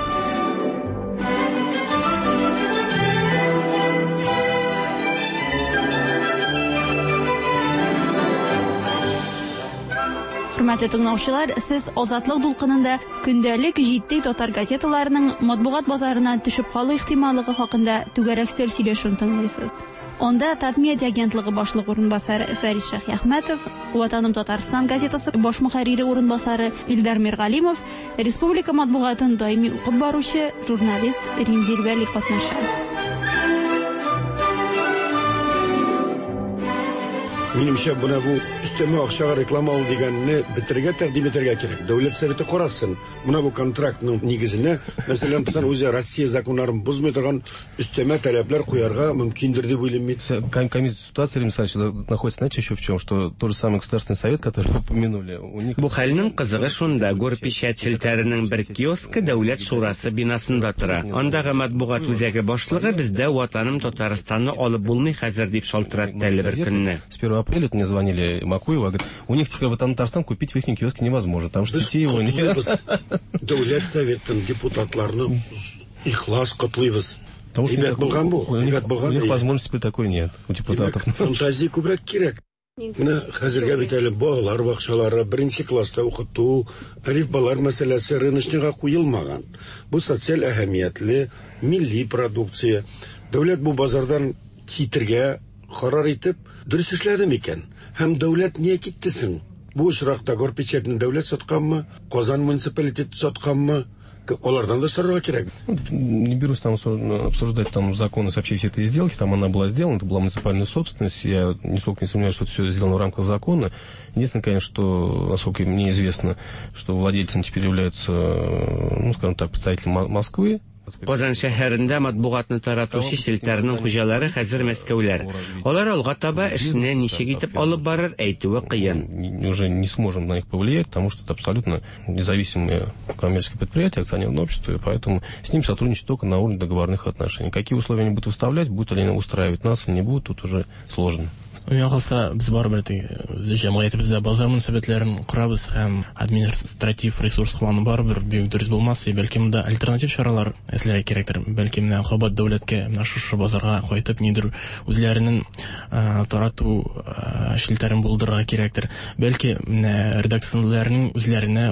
Хөрмәтле тыңлаучылар, сез Азатлык дулкынында көндәлек җитди татар газеталарының матбугат базарына төшеп калу ихтималлыгы хакында түгәрәк сөйләшүен тыңлыйсыз. Анда Татмедиа агентлыгы башлык урынбасары Фәрит Шаһәхмәтов, Ватаным Татарстан газетасы баш мөхәррире урынбасары Илдар Миргалимов, республика матбугатын даими укып баручы журналист Римзил Вәли катнаша. Минемчә, буна бу өстәмә акчага реклама алу дигәнне бетерергә тәкъдим итәргә кирәк. Дәүләт советы карасын. Буна бу контрактның нигезенә, мәсәлән, үзе Россия законнарын бузмый торган өстәмә таләпләр куярга мөмкиндер дип уйлыйм мин. Ситуация, Римма Александрович, находится, знаете, еще в чем, что тот же самый Государственный совет, который вы упомянули, у них... Бу хәлнең кызыгы шунда, Горпечать челтәренең бер киоскы Дәүләт шурасы бинасында тора. Андагы матбугат үзәге башлыгы бездә ватаным Татарстанны алып булмый хәзер дип шалтыратты әле бер көнне. С 1 апреля мне звонили Макуева, говорит, у них теперь в Татарстан купить в их киоске невозможно, потому что сети его нет. Дәүләт советтың депутатларны ихлас котлыйбыз. У них возможности такой нет, у депутатов. Фантазия күбрәк кирәк. Менә хәзергә бит әле балалар бакчалары, беренче класста укыту, алифбалар мәсьәләсе рыночныйга куелмаган. Бу социаль әһәмиятле милли продукция. Дәүләт бу базардан китергә карар итеп, дөрес эшләде микән? Һәм дәүләт нигә китте соң? Бу очракта Горпечатны дәүләт сатканмы, Казан муниципалитеты сатканмы? Олардан да сорарга кирәк. Не берусь там обсуждать там законы вообще всей этой сделки, там она была сделана, это была муниципальная собственность, я нисколько не сомневаюсь, что это все сделано в рамках закона. Единственное, конечно, что, насколько мне известно, что владельцем теперь является, ну, скажем так, представитель Москвы. Казан шәһәрендә матбугатны таратучы челтәрнең хуҗалары хәзер Мәскәүләр. Алар алга таба эшне ничек итеп алып барыр, әйтүе кыен. Уже не сможем на них повлиять, потому что это абсолютно независимые коммерческие предприятия, акционерное общество, и поэтому с ним сотрудничать только на уровне договорных отношений. Какие условия они будут выставлять, будут ли они устраивать нас или не будут, тут уже сложно. Мен калса без барбыр җәмгыятебездә базар мөнәсәбәтләрен курабыз һәм административ ресурс планы барбыр бик дөрес булмас, бәлки монда альтернатив чаралар эзләргә кирәктер. Бәлки менә кабат дәүләткә менә шушы базарга кайтып нидер үзләренең тарату шелтәрен булдырырга кирәктер. Бәлки менә редакцияләрнең үзләренә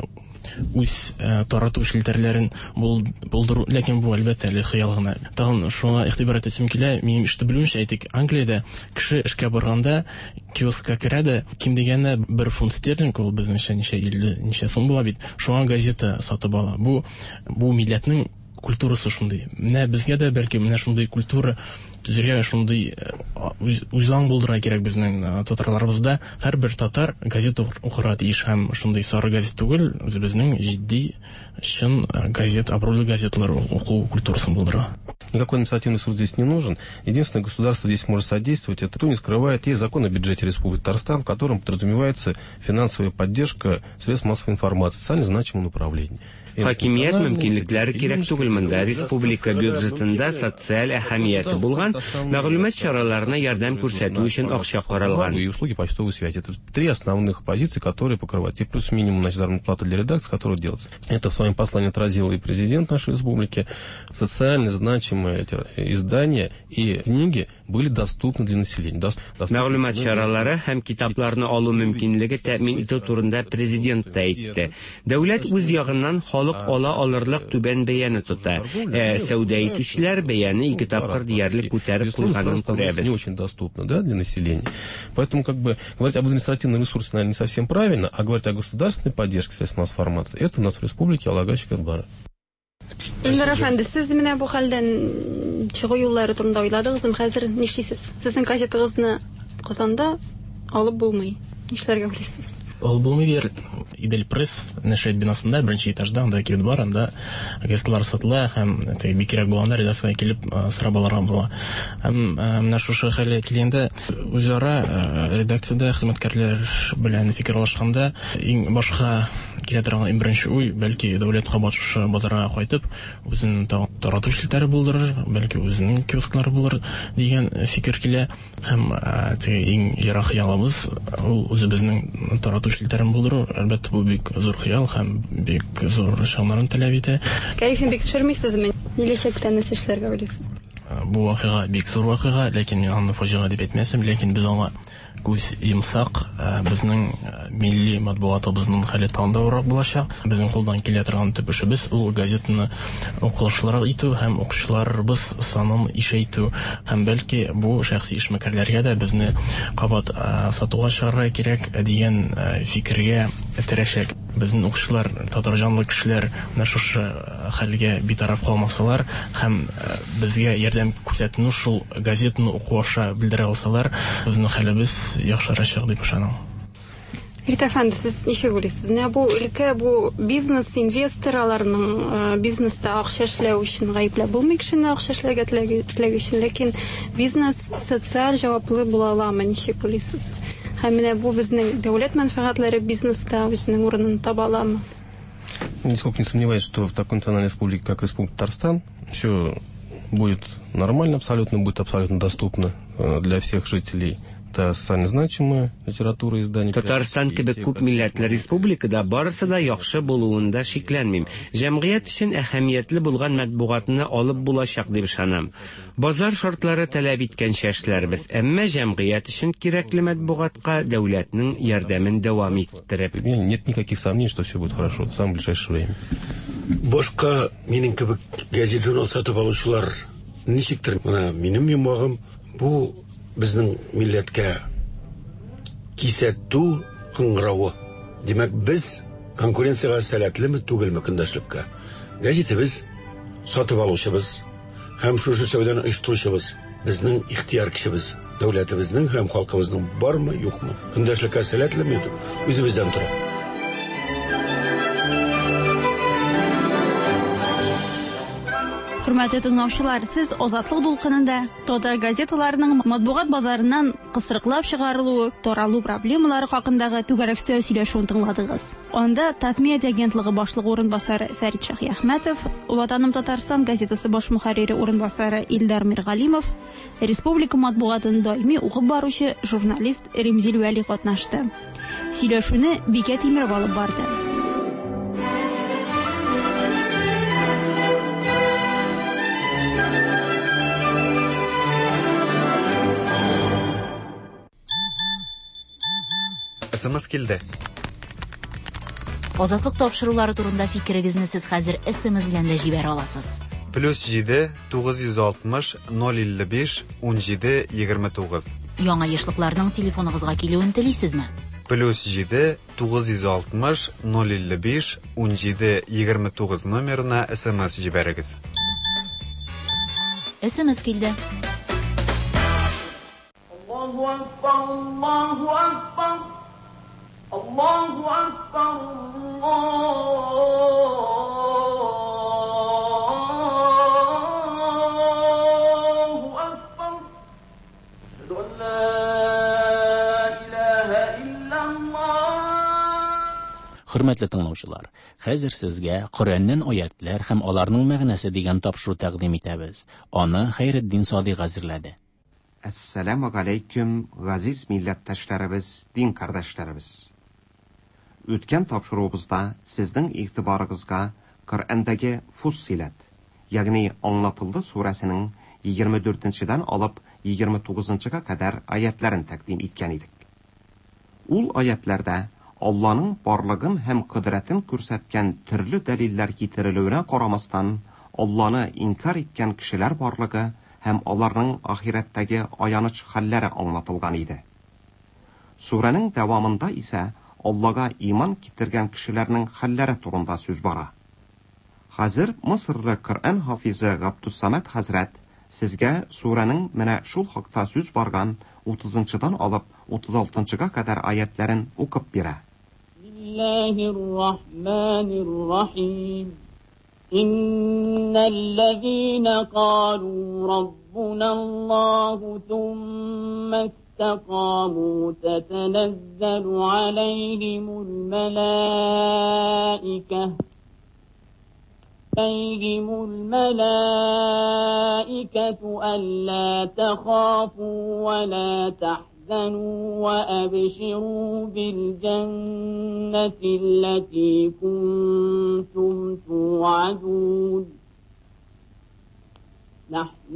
үз тарату шелтәрләрен булдыру, ләкин бу әлбәттә әле хыял гына. Тагын шуңа игътибар итәсем килә, минем ишетеп белүемчә, әйтик, Англиядә кеше эшкә барганда киоскка керә дә, ким дигәндә 1 фунт стерлинг, ул безнеңчә ничә сум була бит, шуңа газета сатып ала. Бу милләтнең культурасы шундый. Менә безгә дә бәлки менә шундый культура төзергә, шундый үзаң булдырырга кирәк безнең татарларыбызда. Һәрбер татар газета укырга тиеш һәм шундый сары газет түгел, үзебезнең җитди, чын газет, абруйлы газетлар уку культурасын булдыра. Никакой административный суд здесь не нужен. Единственное, государство здесь может содействовать. Это то не скрывает. Есть закон о бюджете Республики Татарстан, в котором подразумевается финансовая поддержка средств массовой информации в социально значимом направлении. Хакимият мөмкинлекләре кирәк түгел монда. Республика бюджетында социаль әһәмияте булган мәгълүмат чараларына ярдәм күрсәтү өчен акча каралган. И услуги почтовой связи. Это 3 основных позиции, которые покрывают. И плюс минимум заработной платы для редакции, которые делаются. Это в своем послании отразил и президент нашей республики. Социально значимые издания и книги были доступны для населения. Мәгълүмат чаралары һәм китапларны алу мөмкинлеге тәэмин итү турында президент та әйтте. Дәүләт үз ягыннан халык ала алырлык түбән бәяне тота. Сәүдә итүчеләр бәяне 2 тапкыр диярлек күтәреп куйганын күрәбез. Не очень доступно, да, для населения. Поэтому как бы говорить об административном ресурсе, наверное, не совсем правильно, а говорить о государственной поддержке средств массовой информации, это у нас в республике Алагачик Адбара. Илдар әфәнде, сез менә бу хәлдән чыгу юллары турында уйладыгызмы? Хәзер нишлисез? Сезнең газетагызны Казанда алып булмый. Нишләргә уйлыйсыз? Алып булмый дияр. Идель пресс нәшрият бинасында, беренче этажда, анда кибет бар, анда газеталар сатыла, һәм бик кирәк булганда редакциягә килеп сорап алырга була. Һәм менә шушы хәлгә килгәндә, үзара редакциядә хезмәткәрләр белән фикер алышканда, иң башка килә торган иң беренче уй, бәлки дәүләт кабат шушы базарга кайтып, үзенең тарату эшләре булдырыр, бәлки үзенең киосклары булыр дигән фикер килә. Һәм иң ярак хыялыбыз ул үзебезнең тарату эшләрен булдыру. Әлбәттә бу бик зур хыял һәм бик зур шауларын таләп итә. Кайфын бик төшермисезме? Ниләчәктән эшләргә уйлыйсыз? Бу вакыйга бик зур вакыйга, ләкин мин аны фаҗига дип әйтмәсем, ләкин biz аңа күз йомсак, безнең милли матбугатыбызның хәле таңдаурак булачак. Безнең кулдан килә торган төп эшебез ул газетаны укучыларга итү һәм укучыларыбыз санын ишәйтү. Һәм бәлки бу шәхси эшмәкәрләргә дә безне кабат сатуга чыгарырга кирәк дигән фикергә итерәчәк. Безнең укучылар, татарҗанлы кешеләр, менә шушы хәлгә битараф калмасалар һәм безгә ярдәм күрсәтүне шул газетаны уку аша белдерә алсалар, безнең хәлебез яхшырачак дип ышанам. Рит әфәнде, сез ничек уйлыйсыз? Бу өлкә, бу бизнес инвесторларның бизнеста акча эшләү өчен гаепләп булмый, кешене акча эшләргә теләге өчен, ләкин бизнес социаль җаваплы була аламы, ничек уйлыйсыз? Һәм менә бу безнең дәүләт мәнфәгатьләре бизнеста үзенең урынын таба аламы? Нисколько не сомневаюсь, что в такой национальной республике, как Республика Татарстан, все будет нормально, абсолютно будет абсолютно доступно для всех жителей. Это социально значимая литература, издания. Татарстан кебек күп милләтле республикада барысы да яхшы булуында шикләнмим. Җәмгыять өчен әһәмиятле булган матбугатны алып булачак дип ышанам. Базар шартлары таләп иткәнчә эшләрбез, әмма җәмгыять өчен кирәкле матбугатка дәүләтнең ярдәмен дәвам иттереп. Нет никаких сомнений, что все будет хорошо в самое ближайшее время. Башка минем кебек газет журнал сатып алучылар ничектер? Менә минем юмагым бу безнең милләткә кисәтү кыңгыравы. Димәк, без конкуренцияга сәләтлеме түгелме көндәшлеккә? Газетебез сатып алучыбыз һәм шушы сәүдәне оештыручыбыз безнең ихтияр кешебез, дәүләтебезнең һәм халкыбызның бармы, юкмы? Көндәшлеккә сәләтлеме? Үзебездән тора. Хөрмәтле тыңлаучылар, сез Азатлык дулкынында татар газеталарының матбугат базарыннан кысрыклап чыгарылуы, таралу проблемалары хакындагы түгәрәк сөйләшүен тыңладыгыз. Анда Татмедиа агентлыгы башлыгы урынбасары Фәрит Шаһиәхмәтов, Ватаным Татарстан газетасы баш мөхәррире урынбасары Илдар Миргалимов, республика матбугатын даими укып баручы журналист Ремзил Вәли катнашты. Сөйләшүне Бикә Тимеров алып барды. СМС килде. Азатлык тапшырулары турында фикерегезне сез хәзер СМС белән дә җибәрә аласыз. +7 960 055 17 29. Яңа яшьлекләрнең телефоныгызга килүен телисезме? +7 960 055 17 29 номерына СМС җибәрегез. СМС килде. Allahu akbar, Allahu akbar. Allahu akbar, Allahu akbar. La ilaha illallah. Хөрмәтле тыңлаучылар, хәзер сезгә Коръәннән аятлар һәм аларның мәгънәсе дигән тапшыру тәкъдим итәбез. Аны Хәйретдин Садыйк әзерләде. Ассаламу алейкум, газиз милләттәшләребез, дин кардәшләребез. Үткән тапшыруыбызда сезнең игътибарыгызга Коръәндәге Фуссилат, ягъни Аңлатылды сүрәсенең 24-дан алып 29-га кадәр аятларын тәкъдим иткән идек. Ул аятларда Алланың барлыгын һәм кудрәтен күрсәткән төрле дәлилләр китерелүенә карамастан, Алланы инкар иткән кешеләр барлыгы һәм аларның ахирәттәге аяныч хәлләре аңлатылган иде. Сүрәнең дәвамында исә Аллага иман китергән кешеләрнең хәлләре турында сүз бара. Хәзер Мисырлы Коръән хафизы Габдуссамат хәзрәт сезгә сүрәнең менә шул хакта сүз барган 30-дан алып 36-га кадәр аятларын укып бирә. Бисмиллаһир-рахманир-рахим. إن الذين قالوا ربنا الله ثم استقاموا تتنزل عليهم الملائكة ألا تخافوا ولا تحزنوا وأبشروا بالجنة التي كنتم توعدون نحن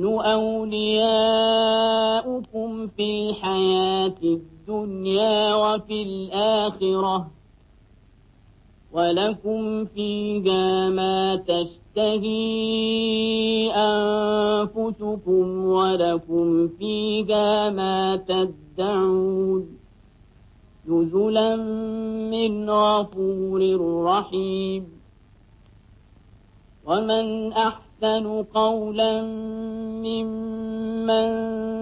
أولياؤكم في الحياة الدنيا وفي الآخرة ولكم فيها ما تشتهي أنفسكم ولكم فيها ما تدعون نزلا من غفور رحيم ومن أحسن قولا ممن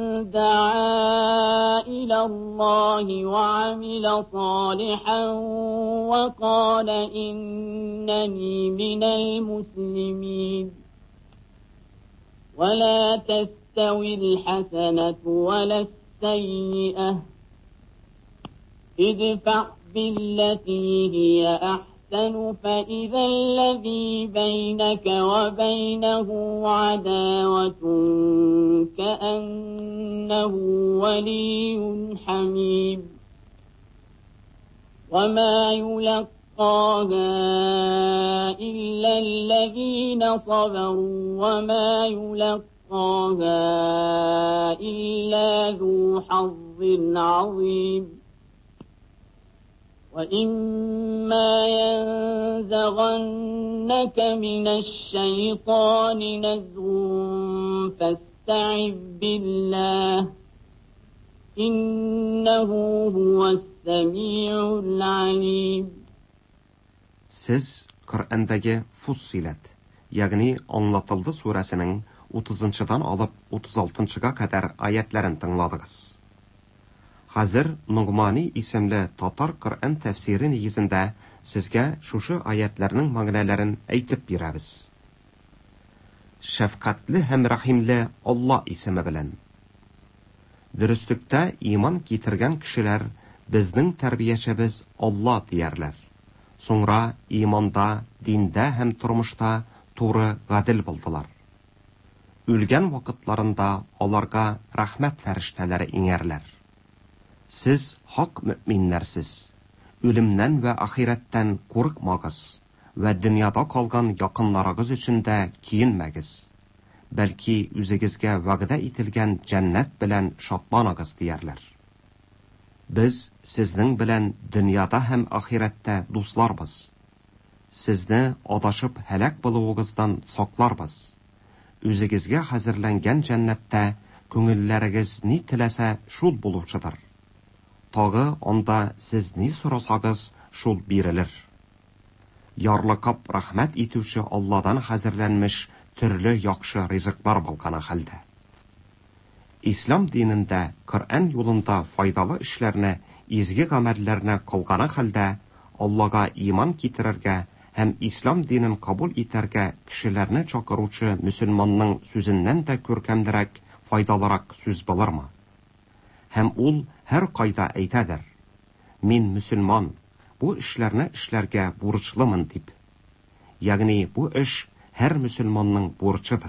دعا إلى الله وعمل صالحا وقال إنني من المسلمين ولا تستوي الحسنة ولا السيئة ادفع بالتي هي أحسن فإذا الذي بينك وبينه عداوة كأنه ولي حميم وما يلقاها إلا الذين صبروا وما يلقاها إلا ذو حظ عظيم وإما ينزغنك من الشيطان نزغ فاستعذ بالله إنه هو السميع العليم. Siz Qur'andagi Fussilat, ya'ni Anlatıldı surəsinin 30-dan alıb 36-ga qədər ayətlərini dinladınız. Hazır Nuğmani isimli Tatar Qur'an təfsiri negizində sizə şuşu ayətlərinin məğnələrini aytıb berəmiz. Şəfqətli həm rəhimli Allah ismi bilan. Dürüstlükdə iman getirgan kişilər bizning tərbiyəçimiz Allah deyərlər. Sonra imanda, dində həm turmuşda to'g'ri gadil bo'ldilar. O'lgan vaqtlarında onlarga rahmat farishtalari ingarlar. Siz haq müminlərsiz. Ölümdən və axirətdən qorxmağız və dünyada qalğan yaxınlarınız üçün də kiyinməgiz. Bəlkə üzünüzə vəqdə etilgan cənnət bilən şadlanağız deyərlər. Biz sizning bilan dünyada həm axirətdə dostlarбыз. Sizni adaşıb həlak bulğunuzdan saqlarбыз. Üzünüzə hazırlangan cənnətdə көңілләрегез ni tiləsə şul buluvçudur. Tağı onda siz ni sorasagız şul birilir. Yarlıqab rahmet etuvchi Allah'dan hazırlanmış türlü yaxşı rizıqlar bolğana halda. İslam dinində Qur'an yolunda faydalı işlərini, izgi əməllərini qılğana halda Allah'a iman ketirirgə həm İslam dinin kabul etərgə kişilərini çaqırıcı müsəlmanның sözündən də görkəmdirək, faydalaraq söz bilirmi? Həm ol hər qayda aytadır. Min müsəlman bu işlərini işlərgə borçlımın deyib. Yəni bu iş hər müsəlmanның borçıdır.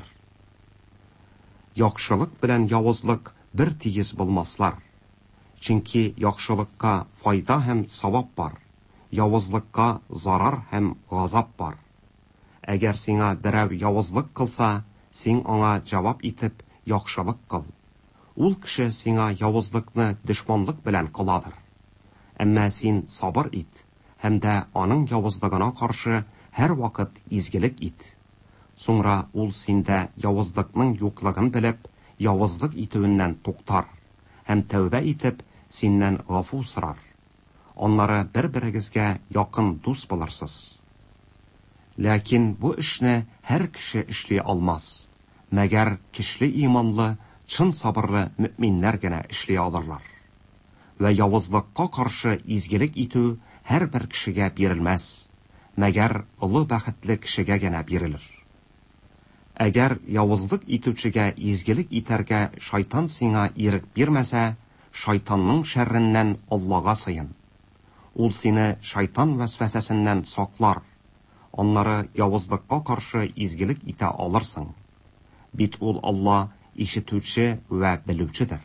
Yaxşılıq bilən yavuzluq bir tiyiz bulmaslar. Çünki yaxşılıqqa fayda həm savab var. Yavuzluqqa zarar həm g'azab var. Əgər sənə birəv yavuzluq qılsa, sən ona cavab etib yaxşılıq qıl. Ул кеше сиңа явызлыкны düşmanlıq белән кыладыр. Әмма син сабыр ит, һәм дә аның явызлыгына каршы һәр вакыт изгелек ит. Соңра ул синдә явызлыкның юклыгын белеп, явызлык итүеннән туктар, һәм тәүбә итеп, синнән гафу сорар. Аннары бер-берегезгә якын дус булырсыз. Ләкин бу эшне һәр кеше эшли алмас. Мәгәр кишле иманлы, чын сабырлы мөминнәр генә эшли алырлар. Вә явызлыкка каршы изгелек итү һәр бер кешегә бирелмәс. Мәгәр улы бәхетле кешегә генә бирелер. Әгәр явызлык итүчегә изгелек итәргә шайтан сиңа ирек бирмәсә, шайтанның шәрреннән Аллага сыйын. Ул сине шайтан вәсвәсәсеннән саклар. Аннары явызлыкка каршы изгелек итә алырсың. Бит ул Алла ишетүче вә белүчедер.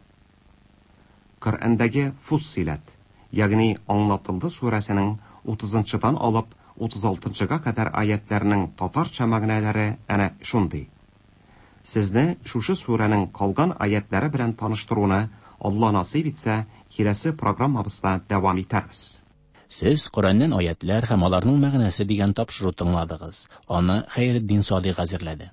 Qur'andagi Fussilat, ягъни Anlatıldı surəsinin 30-dan alıb 36-ga qədər ayətlərinin tatarça məğnələri әнә шундый. Sizni şuşu surənin qalğan ayətləri белән tanıştırууны Allah nasib etsə, киләсе программабызда дәвам итәрбез. Siz Qur'andan ayətlər һәм аларның мәгънәсе дигән тапшыру тыңладыгыз. Аны Хәйретдин Садыйк әзерләде.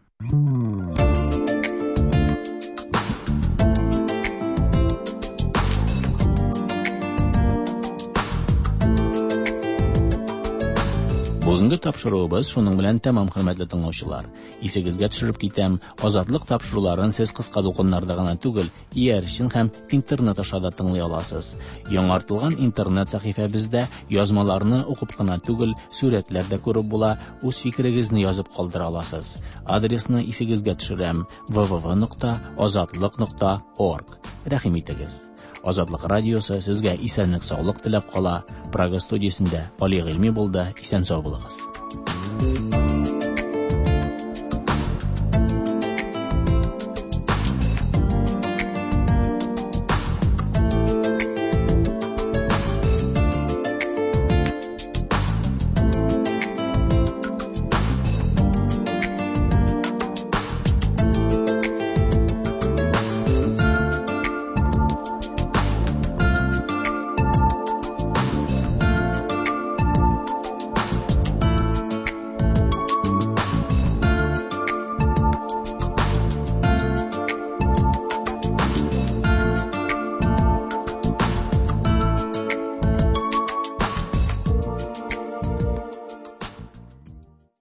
Бүгенге тапшыруыбыз шуның белән тәмам, хөрмәтле тыңлаучылар. Исегезгә төшереп китәм, азатлык тапшыруларын сез кыска дулкыннарда гына түгел, ияр өчен һәм интернет аша да тыңлый аласыз. Яңартылган интернет сәхифәбездә язмаларны укып кына түгел, сүрәтләр дә күреп була, үз фикерегезне язып калдыра аласыз. Адресны исегезгә төшерәм: www.azatlyk.org. Рәхим итегез. Азатлык радиосы сезгә исәнлек, саулык теләп кала. Прага студиясендә Али Гыйльми булды. Исән сау булыгыз.